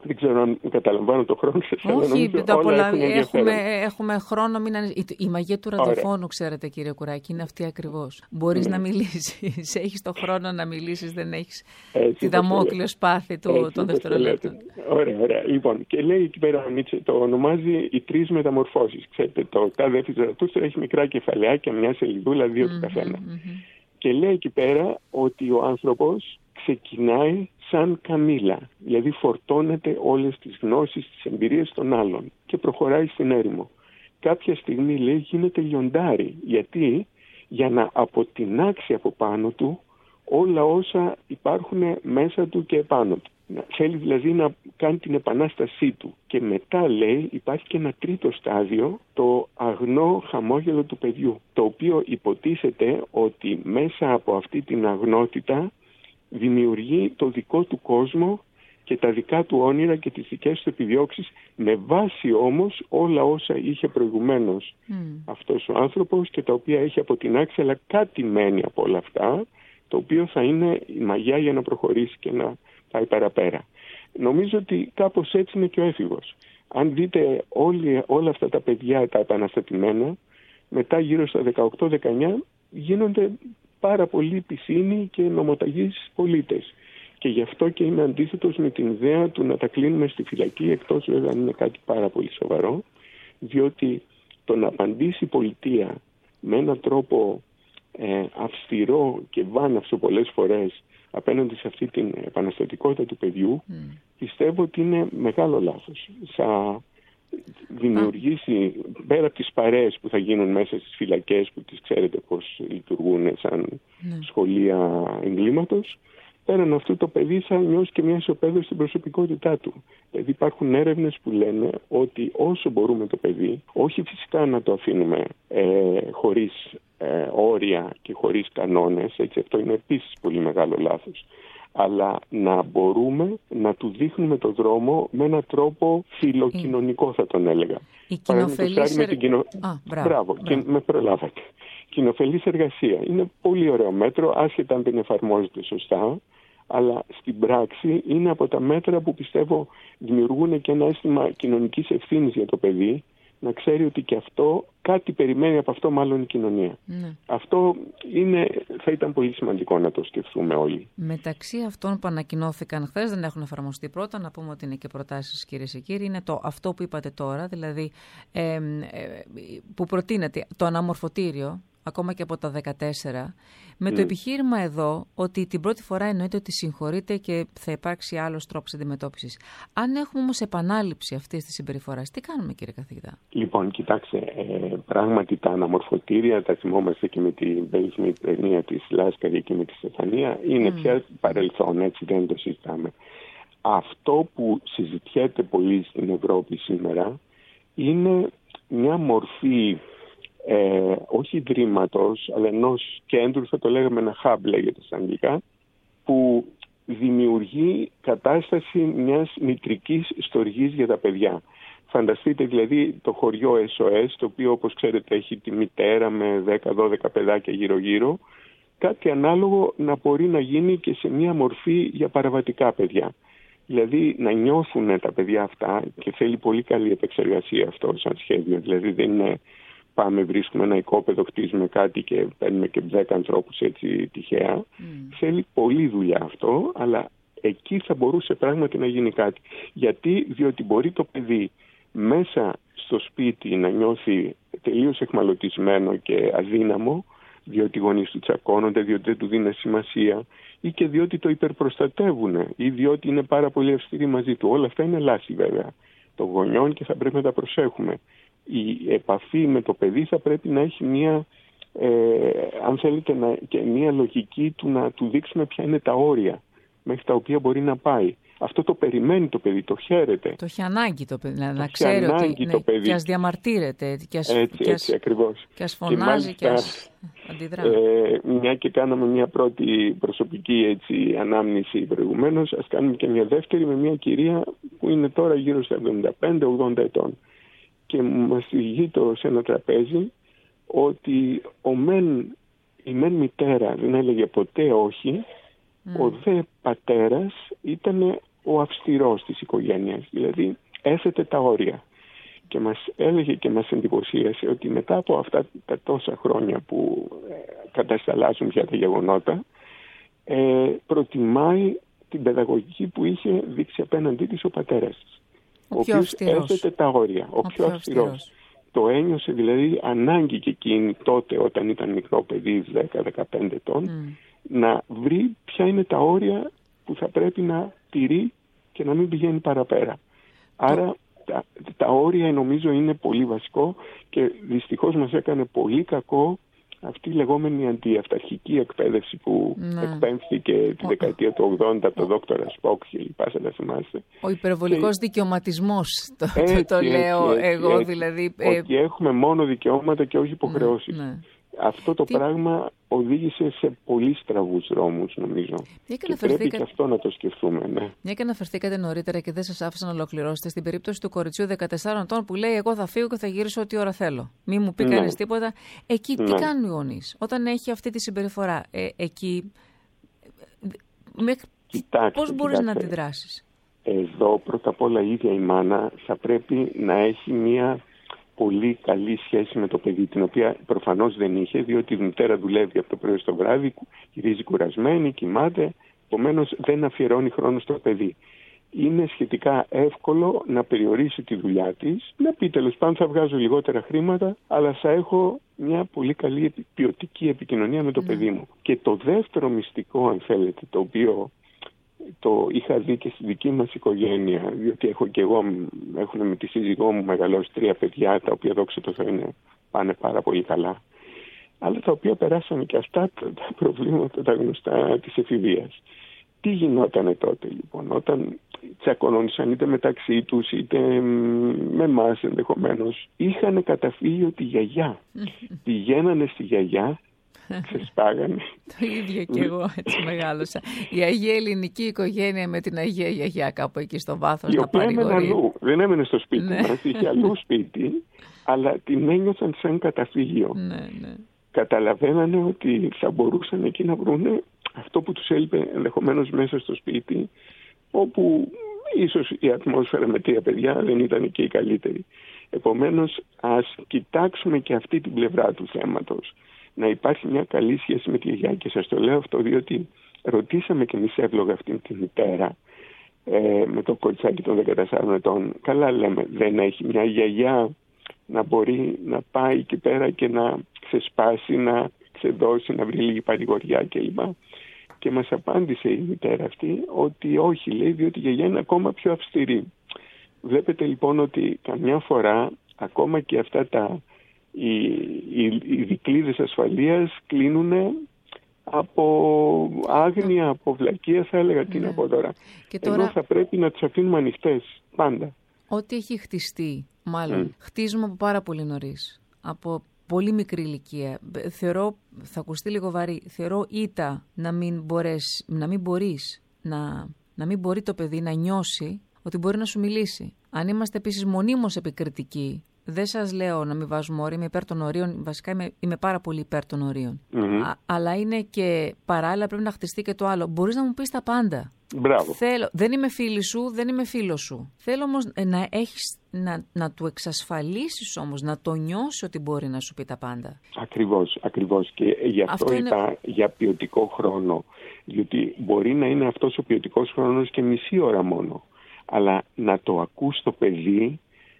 Δεν ξέρω αν καταλαμβάνω το χρόνο σας. Όχι, τα πολλά, έχουμε, έχουμε χρόνο. Μην ανε... η, η μαγεία του ραδιοφώνου, ωραία, ξέρετε κύριε Κουράκη, είναι αυτή ακριβώς. Μπορείς ναι. να μιλήσεις, έχεις το χρόνο να μιλήσεις, δεν έχεις έτσι, τη δαμόκλειο σπάθη του, των δευτερολέπτων. Ωραία, ωραία. Λοιπόν, και λέει εκεί πέρα, το ονομάζει οι τρεις μεταμορφώσεις. Ξέρετε, το τάδε της Ζαρατούστρα έχει μικρά κεφαλαιάκια, μια σελιδούλα, δύο του mm-hmm, καθένα. Mm-hmm. Και λέει εκεί πέρα ότι ο άνθρωπος ξεκινάει σαν καμήλα, δηλαδή φορτώνεται όλες τις γνώσεις, τις εμπειρίες των άλλων και προχωράει στην έρημο. Κάποια στιγμή, λέει, γίνεται λιοντάρι, γιατί για να αποτινάξει από πάνω του όλα όσα υπάρχουν μέσα του και επάνω του. Θέλει δηλαδή να κάνει την επανάστασή του. Και μετά, λέει, υπάρχει και ένα τρίτο στάδιο, το αγνό χαμόγελο του παιδιού, το οποίο υποτίθεται ότι μέσα από αυτή την αγνότητα δημιουργεί το δικό του κόσμο και τα δικά του όνειρα και τις δικές του επιδιώξεις, με βάση όμως όλα όσα είχε προηγουμένως mm. αυτός ο άνθρωπος και τα οποία έχει αποτινάξει, αλλά κάτι μένει από όλα αυτά, το οποίο θα είναι η μαγιά για να προχωρήσει και να πάει παραπέρα. Νομίζω ότι κάπως έτσι είναι και ο έφηβος. Αν δείτε όλοι, όλα αυτά τα παιδιά τα επαναστατημένα, μετά γύρω στα δεκαοκτώ δεκαεννιά γίνονται πάρα πολύ πισίνοι και νομοταγείς πολίτες. Και γι' αυτό και είμαι αντίθετος με την ιδέα του να τα κλείνουμε στη φυλακή, εκτός βέβαια αν είναι κάτι πάρα πολύ σοβαρό, διότι το να απαντήσει η πολιτεία με έναν τρόπο ε, αυστηρό και βάναυσο πολλές φορές απέναντι σε αυτή την επαναστατικότητα του παιδιού, mm. πιστεύω ότι είναι μεγάλο λάθος. Θα δημιουργήσει, πέρα από τις παρέες που θα γίνουν μέσα στις φυλακές, που τις ξέρετε πώς λειτουργούν σαν mm. σχολεία εγκλήματος, πέραν αυτού το παιδί θα νιώσει και μια ισοπαίδωση στην προσωπικότητά του. Δηλαδή υπάρχουν έρευνες που λένε ότι όσο μπορούμε το παιδί, όχι φυσικά να το αφήνουμε ε, χωρίς ε, όρια και χωρίς κανόνες, έτσι, αυτό είναι επίσης πολύ μεγάλο λάθος, αλλά να μπορούμε να του δείχνουμε το δρόμο με έναν τρόπο φιλοκοινωνικό, θα τον έλεγα. Η κοινοφελής με την κοινο... Α, μπράβο, μπράβο. Και με προλάβατε. Κοινοφελής εργασία. Είναι πολύ ωραίο μέτρο, άσχετα αν δεν εφαρμόζεται σωστά, αλλά στην πράξη είναι από τα μέτρα που πιστεύω δημιουργούν και ένα αίσθημα κοινωνικής ευθύνης για το παιδί, να ξέρει ότι και αυτό, κάτι περιμένει από αυτό μάλλον η κοινωνία. Ναι. Αυτό είναι, θα ήταν πολύ σημαντικό να το σκεφτούμε όλοι. Μεταξύ αυτών που ανακοινώθηκαν χθες, δεν έχουν εφαρμοστεί πρώτα, να πούμε ότι είναι και προτάσεις κυρίες και κύριοι, είναι το, αυτό που είπατε τώρα, δηλαδή ε, ε, που προτείνεται το αναμορφωτήριο, ακόμα και από τα δεκατέσσερα, με mm. το επιχείρημα εδώ ότι την πρώτη φορά εννοείται ότι συγχωρείται και θα υπάρξει άλλος τρόπος αντιμετώπισης. Αν έχουμε όμως επανάληψη αυτής της συμπεριφοράς, τι κάνουμε κύριε καθηγητά? Λοιπόν, κοιτάξτε, ε, πράγματι τα αναμορφωτήρια, τα θυμόμαστε και με την περίφημη ταινία της Λάσκαρη και με τη Στεφανία, είναι mm. πια παρελθόν, έτσι δεν το συζητάμε. Αυτό που συζητιέται πολύ στην Ευρώπη σήμερα είναι μια μορφή Ε, όχι ιδρύματος, αλλά ενός κέντρου, θα το λέγαμε ένα hub λέγεται στα αγγλικά, που δημιουργεί κατάσταση μιας μητρικής στοργής για τα παιδιά. Φανταστείτε δηλαδή το χωριό ες ο ες, το οποίο όπως ξέρετε έχει τη μητέρα με δέκα δώδεκα παιδάκια γύρω-γύρω, κάτι ανάλογο να μπορεί να γίνει και σε μια μορφή για παραβατικά παιδιά. Δηλαδή να νιώθουν τα παιδιά αυτά, και θέλει πολύ καλή επεξεργασία αυτό σαν σχέδιο, δηλαδή δεν είναι πάμε, βρίσκουμε ένα οικόπεδο, χτίζουμε κάτι και παίρνουμε και δέκα ανθρώπους έτσι τυχαία. Mm. Θέλει πολλή δουλειά αυτό, αλλά εκεί θα μπορούσε πράγματι να γίνει κάτι. Γιατί, διότι μπορεί το παιδί μέσα στο σπίτι να νιώθει τελείως εχμαλωτισμένο και αδύναμο, διότι οι γονείς του τσακώνονται, διότι δεν του δίνουν σημασία, ή και διότι το υπερπροστατεύουν, ή διότι είναι πάρα πολύ αυστηροί μαζί του. Όλα αυτά είναι λάθη βέβαια των γονιών και θα πρέπει να τα προσέχουμε. Η επαφή με το παιδί θα πρέπει να έχει μια, ε, αν θέλετε, να, και μια λογική του να του δείξουμε ποια είναι τα όρια μέχρι τα οποία μπορεί να πάει. Αυτό το περιμένει το παιδί, το χαίρεται. Το έχει ανάγκη το παιδί, να, να ξέρει ότι το ναι, παιδί. Και ας διαμαρτύρεται, και ας, έτσι, και έτσι, ας, ακριβώς. Και ας φωνάζει και, μάλιστα, και ας αντιδρά. Ε, μια και κάναμε μια πρώτη προσωπική έτσι, ανάμνηση προηγουμένως, ας κάνουμε και μια δεύτερη με μια κυρία που είναι τώρα γύρω στα εβδομήντα πέντε ογδόντα ετών. Και μας διηγείτο σε ένα τραπέζι ότι ο μεν, η μεν μητέρα δεν έλεγε ποτέ όχι, mm. ο δε πατέρας ήταν ο αυστηρός της οικογένειας. Δηλαδή έθετε τα όρια. Και μας έλεγε και μας εντυπωσίασε ότι μετά από αυτά τα τόσα χρόνια που ε, κατασταλάζουν πια τα γεγονότα, ε, προτιμάει την παιδαγωγική που είχε δείξει απέναντί της ο πατέρας της. Ο, ο οποίος έθετε τα όρια, ο, ο πιο αυστηρός. αυστηρός. Το ένιωσε δηλαδή ανάγκη και εκείνη τότε όταν ήταν μικρό παιδί δέκα με δεκαπέντε ετών mm. να βρει ποια είναι τα όρια που θα πρέπει να τηρεί και να μην πηγαίνει παραπέρα. Άρα τα, τα όρια νομίζω είναι πολύ βασικό και δυστυχώς μας έκανε πολύ κακό αυτή η λεγόμενη αντιαυταρχική εκπαίδευση που ναι. εκπέμφθηκε τη δεκαετία του ογδόντα από τον δόκτορα Σπόκ και λοιπά, θα τα θυμάστε. Ο υπερβολικός και... δικαιωματισμός, το, έτσι, το, το λέω έτσι, εγώ έτσι, δηλαδή. Ότι ε... έχουμε μόνο δικαιώματα και όχι υποχρεώσεις. Ναι, ναι. Αυτό το Τι... πράγμα οδήγησε σε πολύ στραβούς δρόμους, νομίζω. Και, και πρέπει και αυτό να το σκεφτούμε. Ναι. Μια και αναφερθήκατε νωρίτερα και δεν σας άφησα να ολοκληρώσετε στην περίπτωση του κοριτσιού δεκατεσσάρων ετών που λέει: εγώ θα φύγω και θα γυρίσω ό,τι ώρα θέλω. Μη μου πει ναι. κανείς τίποτα. Εκεί ναι. τι κάνουν οι γονείς όταν έχει αυτή τη συμπεριφορά, ε, εκεί. Με... Πώς μπορείς να αντιδράσεις? Εδώ πρώτα απ' όλα η ίδια η μάνα θα πρέπει να έχει μια πολύ καλή σχέση με το παιδί, την οποία προφανώς δεν είχε, διότι η μητέρα δουλεύει από το πρωί στο βράδυ, γυρίζει κουρασμένη, κοιμάται, επομένως δεν αφιερώνει χρόνο στο παιδί. Είναι σχετικά εύκολο να περιορίσει τη δουλειά της, να πει τέλος πάντων θα βγάζω λιγότερα χρήματα, αλλά θα έχω μια πολύ καλή ποιοτική επικοινωνία με το mm. παιδί μου. Και το δεύτερο μυστικό, αν θέλετε, το οποίο το είχα δει και στη δική μας οικογένεια, διότι έχω και εγώ, έχουν με τη σύζυγό μου μεγαλώσει τρία παιδιά, τα οποία δόξα τω Θεώ πάνε πάρα πολύ καλά, αλλά τα οποία περάσανε και αυτά τα προβλήματα τα γνωστά της εφηβείας. Τι γινότανε τότε λοιπόν, όταν τσακωνόντουσαν είτε μεταξύ τους είτε με εμάς ενδεχομένως, είχαν καταφύγιο τη γιαγιά. Πηγαίνανε στη γιαγιά, ξεσπάγανε. Το ίδιο και εγώ έτσι μεγάλωσα. Η Αγία Ελληνική οικογένεια με την Αγία Γιαγιά κάπου εκεί στο βάθος να παρηγορεί. Αλλού. Δεν έμενε στο σπίτι ναι. μας, είχε αλλού σπίτι, αλλά την ένιωσαν σαν καταφύγιο. Ναι, ναι. Καταλαβαίνανε ότι θα μπορούσαν εκεί να βρούνε αυτό που τους έλειπε ενδεχομένως μέσα στο σπίτι, όπου ίσως η ατμόσφαιρα με τρία παιδιά δεν ήταν και η καλύτερη. Επομένως, ας κοιτάξουμε και αυτή την πλευρά του θέματος. Να υπάρχει μια καλή σχέση με τη γιαγιά, και σας το λέω αυτό διότι ρωτήσαμε και εμείς εύλογα αυτήν την μητέρα ε, με το κοριτσάκι των δεκατεσσάρων ετών. Καλά λέμε, δεν έχει μια γιαγιά να μπορεί να πάει εκεί πέρα και να ξεσπάσει, να ξεδώσει, να βρει λίγη παρηγοριά κλπ. Και μας απάντησε η μητέρα αυτή ότι όχι, λέει, διότι η γιαγιά είναι ακόμα πιο αυστηρή. Βλέπετε λοιπόν ότι καμιά φορά ακόμα και αυτά τα οι, οι, οι δικλείδες ασφαλείας κλείνουν από άγνοια, από βλακεία, θα έλεγα, τι να πω τώρα. Και τώρα. Ενώ θα πρέπει να τις αφήνουμε ανοιχτές πάντα. Ό,τι έχει χτιστεί, μάλλον, mm. χτίζουμε από πάρα πολύ νωρίς. Από πολύ μικρή ηλικία. Θεωρώ, θα ακουστεί λίγο βαρύ, θεωρώ ήττα να μην, μπορείς, να μην μπορείς, να, να μην μπορεί το παιδί να νιώσει ότι μπορεί να σου μιλήσει. Αν είμαστε επίσης μονίμως επικριτικοί, δεν σας λέω να μην βάζουμε όρια, είμαι υπέρ των ορίων, βασικά είμαι, είμαι πάρα πολύ υπέρ των ορίων. Mm-hmm. Α, αλλά είναι και παράλληλα πρέπει να χτιστεί και το άλλο. Μπορείς να μου πεις τα πάντα. Μπράβο. Θέλω, δεν είμαι φίλη σου, δεν είμαι φίλος σου. Θέλω όμως να, έχεις, να, να του εξασφαλίσεις όμως, να το νιώσει ότι μπορεί να σου πει τα πάντα. Ακριβώς, ακριβώς. Και γι' αυτό, αυτό είπα είναι... για ποιοτικό χρόνο. Διότι μπορεί να είναι αυτός ο ποιοτικός χρόνος και μισή ώρα μόνο. Αλλά να το ακούς το παιδί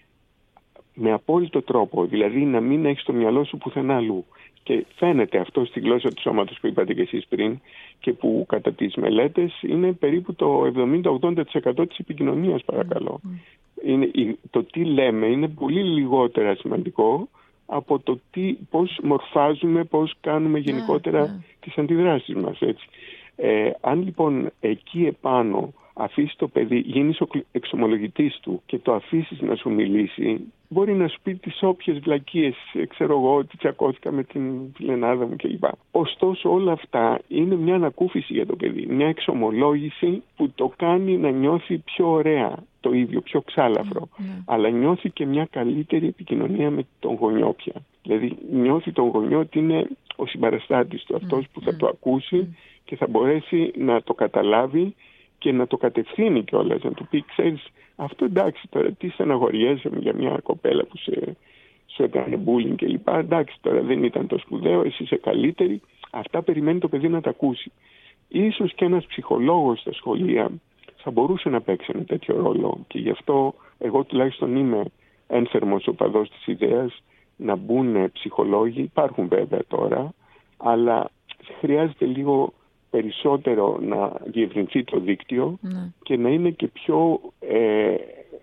με απόλυτο τρόπο, δηλαδή να μην έχεις το μυαλό σου πουθενά αλλού. Και φαίνεται αυτό στη γλώσσα του σώματος που είπατε και εσείς πριν και που κατά τις μελέτες είναι περίπου το εβδομήντα με ογδόντα τοις εκατό της επικοινωνίας, παρακαλώ. Mm. Είναι, το τι λέμε είναι πολύ λιγότερα σημαντικό από το τι, πώς μορφάζουμε, πώς κάνουμε γενικότερα yeah, yeah. τις αντιδράσεις μας. Έτσι. Ε, αν λοιπόν εκεί επάνω αφήσει το παιδί, γίνεις ο εξομολογητής του και το αφήσεις να σου μιλήσει, μπορεί να σου πει τις όποιες βλακίες, ξέρω εγώ, ότι τσακώθηκα με την φιλενάδα μου κλπ. Ωστόσο όλα αυτά είναι μια ανακούφιση για το παιδί, μια εξομολόγηση που το κάνει να νιώθει πιο ωραία το ίδιο, πιο ξάλαφρο, mm, mm. αλλά νιώθει και μια καλύτερη επικοινωνία με τον γονιό πια. Δηλαδή νιώθει τον γονιό ότι είναι ο συμπαραστάτης του, αυτός mm, που θα mm, το ακούσει mm. και θα μπορέσει να το καταλάβει και να το κατευθύνει κιόλας, να του πει, ξέρεις, αυτό εντάξει τώρα, τι στεναχωριέσαι για μια κοπέλα που σε, σου έκανε bullying και λοιπά, εντάξει τώρα δεν ήταν το σπουδαίο, εσύ είσαι καλύτερη, αυτά περιμένει το παιδί να τα ακούσει. Ίσως και ένας ψυχολόγος στα σχολεία θα μπορούσε να παίξει ένα τέτοιο ρόλο και γι' αυτό εγώ τουλάχιστον είμαι ένθερμος οπαδός της ιδέας να μπουν ψυχολόγοι, υπάρχουν βέβαια τώρα, αλλά χρειάζεται λίγο περισσότερο να διευρυνθεί το δίκτυο ναι. και να είναι και πιο ε,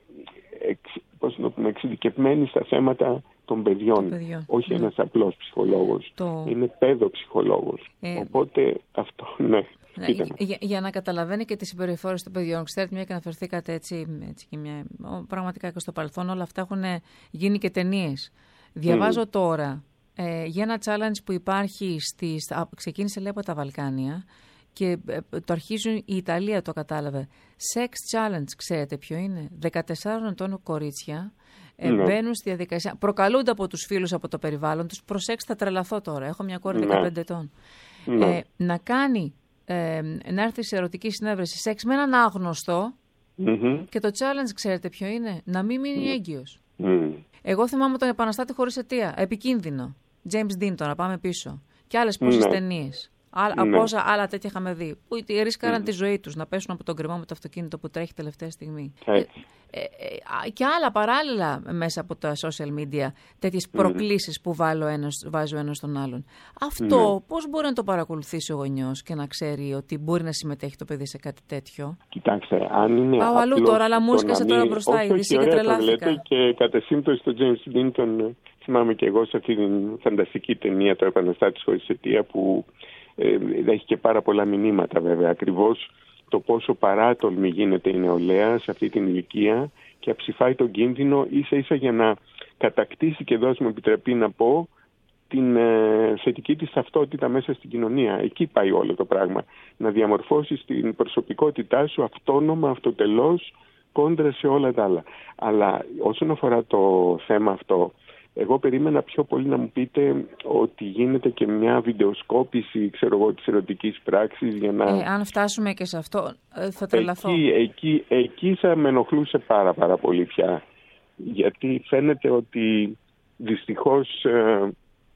εξ, πώς να πούμε, εξειδικευμένοι στα θέματα των παιδιών. παιδιών. Όχι ναι. ένας απλός ψυχολόγος. Το... Είναι παιδοψυχολόγος. Ε... Οπότε αυτό, ναι. Ναι, για, για να καταλαβαίνει και τις συμπεριφορές των παιδιών. Ξέρετε, μια και αναφερθήκατε έτσι, έτσι και μια, πραγματικά και στο παρελθόν όλα αυτά έχουν γίνει και ταινίες. Διαβάζω mm. τώρα ε, για ένα challenge που υπάρχει, στις, α, ξεκίνησε λέει από τα Βαλκάνια και ε, το αρχίζουν, η Ιταλία το κατάλαβε. Sex challenge, ξέρετε ποιο είναι? δεκατεσσάρων ετών κορίτσια ε, mm. μπαίνουν στη διαδικασία, προκαλούνται από τους φίλους, από το περιβάλλον τους. Προσέξτε, θα τρελαθώ τώρα, έχω μια κόρη mm. δεκαπέντε ετών. Mm. Ε, να κάνει Ε, να έρθει σε ερωτική συνέβρεση σεξ με έναν άγνωστο mm-hmm. και το challenge ξέρετε ποιο είναι? Να μην μείνει mm. έγκυος. Mm. Εγώ θυμάμαι τον Επαναστάτη χωρίς αιτία. Επικίνδυνο. James Dean τώρα, πάμε πίσω. Και άλλες πόσες mm. ταινίες. Από mm. όσα άλλα τέτοια είχαμε δει. Που ρίσκαραν mm. τη ζωή τους να πέσουν από τον κρεμό με το αυτοκίνητο που τρέχει τελευταία στιγμή. Mm. Ε, ε, ε, και άλλα παράλληλα μέσα από τα social media, τέτοιες mm. προκλήσεις που βάλω ένας, βάζει ο ένας στον άλλον. Αυτό mm. πώς μπορεί να το παρακολουθήσει ο γονιός και να ξέρει ότι μπορεί να συμμετέχει το παιδί σε κάτι τέτοιο? Κοιτάξτε, αν είναι. Πάω αλλού τώρα, αλλά μου έσκασε τώρα μπροστά η είδηση και τρελάθηκα. Και κατά σύμπτωση το James Dean τον θυμάμαι και εγώ σε αυτή την φανταστική ταινία, το Επαναστάτης χωρίς αιτία, που ε, έχει και πάρα πολλά μηνύματα βέβαια. Ακριβώς το πόσο παράτολμη γίνεται η νεολαία σε αυτή την ηλικία και αψηφάει τον κίνδυνο ίσα ίσα για να κατακτήσει, και εδώ ας μου επιτρέπει να πω, την ε, θετική της ταυτότητα μέσα στην κοινωνία. Εκεί πάει όλο το πράγμα. Να διαμορφώσεις την προσωπικότητά σου αυτόνομα, αυτοτελώς, κόντρα σε όλα τα άλλα. Αλλά όσον αφορά το θέμα αυτό, εγώ περίμενα πιο πολύ να μου πείτε ότι γίνεται και μια βιντεοσκόπηση, ξέρω εγώ, της ερωτικής πράξης για να... Ε, αν φτάσουμε και σε αυτό, θα τρελαθώ. Εκεί, εκεί, εκεί θα με ενοχλούσε πάρα πάρα πολύ πια. Γιατί φαίνεται ότι δυστυχώς ε,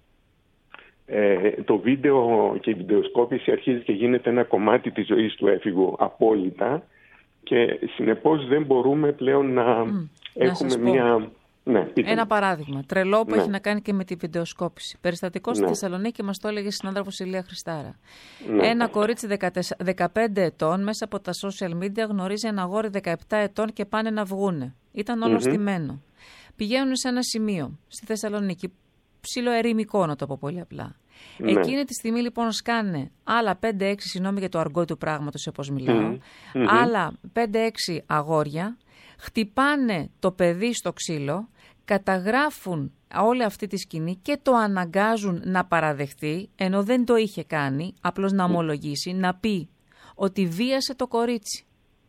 ε, το βίντεο και η βιντεοσκόπηση αρχίζει και γίνεται ένα κομμάτι της ζωής του έφηβου απόλυτα και συνεπώς δεν μπορούμε πλέον να mm, έχουμε να μια... Ναι, ένα παράδειγμα τρελό που ναι. έχει να κάνει και με τη βιντεοσκόπηση. Περιστατικό ναι. στη Θεσσαλονίκη, μας το έλεγε συνάδελφος Ηλία Χριστάρα. Ναι. Ένα κορίτσι δεκαπέντε ετών μέσα από τα social media γνωρίζει ένα αγόρι δεκαεπτά ετών και πάνε να βγούνε. Ήταν όλο mm-hmm. στημένο. Πηγαίνουν σε ένα σημείο στη Θεσσαλονίκη, ψιλοερημικό να το πω πολύ απλά. Ναι. Εκείνη τη στιγμή λοιπόν σκάνε άλλα πέντε έξι, συγγνώμη για το αργό του πράγματος όπως μιλάω, mm-hmm. άλλα πέντε έξι αγόρια, χτυπάνε το παιδί στο ξύλο, καταγράφουν όλη αυτή τη σκηνή και το αναγκάζουν να παραδεχτεί, ενώ δεν το είχε κάνει, απλώς να ομολογήσει, να πει ότι βίασε το κορίτσι.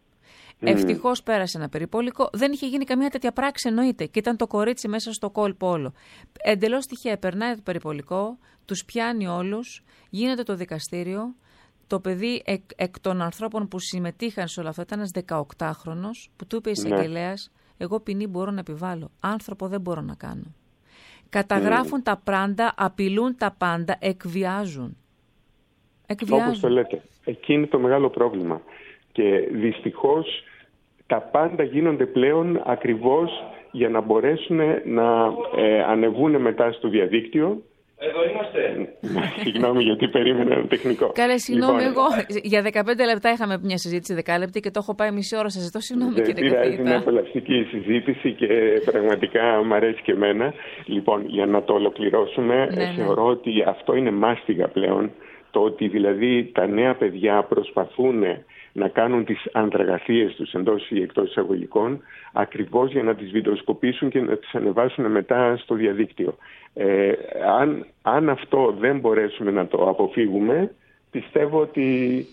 Mm. Ευτυχώς πέρασε ένα περιπολικό, δεν είχε γίνει καμία τέτοια πράξη εννοείται και ήταν το κορίτσι μέσα στο κόλπο όλο. Εντελώς τυχαία περνάει το περιπολικό, τους πιάνει όλους, γίνεται το δικαστήριο. Το παιδί εκ, εκ των ανθρώπων που συμμετείχαν σε όλα αυτά ήταν ένας δεκαοκτάχρονος που του είπε η εισαγγελέας, εγώ ποινή μπορώ να επιβάλλω, άνθρωπο δεν μπορώ να κάνω. Καταγράφουν mm. τα πάντα, απειλούν τα πάντα, εκβιάζουν. εκβιάζουν. Όπως το λέτε, εκεί είναι το μεγάλο πρόβλημα. Και δυστυχώς τα πάντα γίνονται πλέον ακριβώς για να μπορέσουν να ε, ανεβούν μετά στο διαδίκτυο. Εδώ είμαστε. Συγγνώμη γιατί περίμενα ένα τεχνικό. Καλέ, συγγνώμη, λοιπόν, εγώ για δεκαπέντε λεπτά είχαμε μια συζήτηση δεκάλεπτη και το έχω πάει μισή ώρα. Σας ζητώ συγγνώμη κύριε καθηγητά. Είναι απολαυστική η συζήτηση και πραγματικά μου αρέσει και εμένα. Λοιπόν, για να το ολοκληρώσουμε, ναι, θεωρώ ναι. ότι αυτό είναι μάστιγα πλέον. Το ότι δηλαδή τα νέα παιδιά προσπαθούν να κάνουν τις ανδραγαθίες τους εντός ή εκτός εισαγωγικών ακριβώς για να τις βιντεοσκοπήσουν και να τις ανεβάσουν μετά στο διαδίκτυο. Ε, αν, αν αυτό δεν μπορέσουμε να το αποφύγουμε, πιστεύω ότι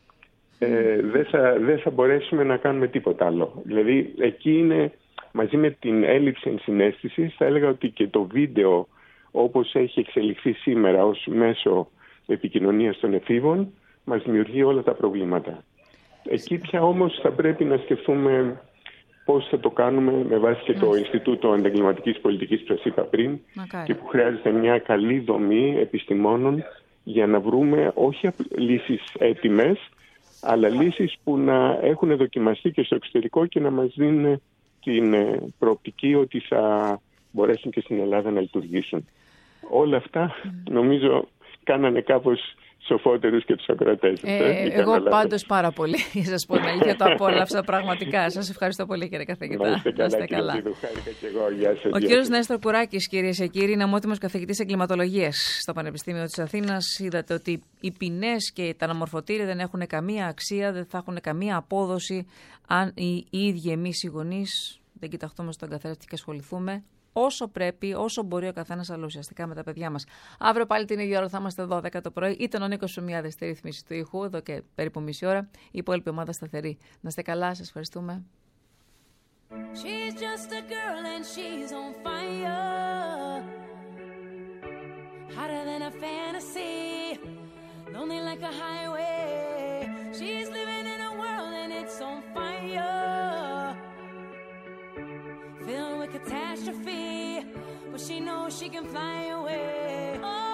ε, δεν θα, δεν θα μπορέσουμε να κάνουμε τίποτα άλλο. Δηλαδή εκεί είναι, μαζί με την έλλειψη ενσυναίσθησης, θα έλεγα ότι και το βίντεο όπως έχει εξελιχθεί σήμερα ως μέσο επικοινωνίας των εφήβων μας δημιουργεί όλα τα προβλήματα. Εκεί πια όμως θα πρέπει να σκεφτούμε πώς θα το κάνουμε με βάση και το mm. Ινστιτούτο Ανταγκληματικής Πολιτικής που σας είπα πριν Μακάρι. Και που χρειάζεται μια καλή δομή επιστημόνων για να βρούμε όχι λύσεις έτοιμες, αλλά λύσεις που να έχουν δοκιμαστεί και στο εξωτερικό και να μας δίνουν την προοπτική ότι θα μπορέσουν και στην Ελλάδα να λειτουργήσουν. Όλα αυτά νομίζω κάνανε κάπως σοφότερους και τους ακροατές. Ε, εγώ πάντως πάρα πολύ, για σας πω την αλήθεια, το απόλαυσα πραγματικά. Σας ευχαριστώ πολύ, κύριε καθηγητά. Να είστε καλά, να είστε καλά. Κύριε, και εγώ. Γεια σας, Ο κύριος Νέστορ Κουράκης, κυρίες και κύριοι, είναι ομότιμος καθηγητής εγκληματολογίας στο Πανεπιστήμιο της Αθήνας. Είδατε ότι οι ποινές και τα αναμορφωτήρια δεν έχουν καμία αξία, δεν θα έχουν καμία απόδοση αν οι ίδιοι εμείς οι γονείς δεν κοιταχτούμε στον καθρέφτη και ασχοληθούμε όσο πρέπει, όσο μπορεί ο καθένας, αλλά ουσιαστικά με τα παιδιά μας. Αύριο πάλι την ίδια ώρα θα είμαστε δώδεκα το πρωί. Ήταν ο Νίκος Ψωμιάδης στη ρύθμιση του ήχου, εδώ και περίπου μισή ώρα. Η υπόλοιπη ομάδα σταθερή. Να είστε καλά, σας ευχαριστούμε. She's just a girl and she's on fire. Hotter than a fantasy. Lonely like a highway. She's living in a world and it's on fire. Filled with catastrophe, but she knows she can fly away. Oh.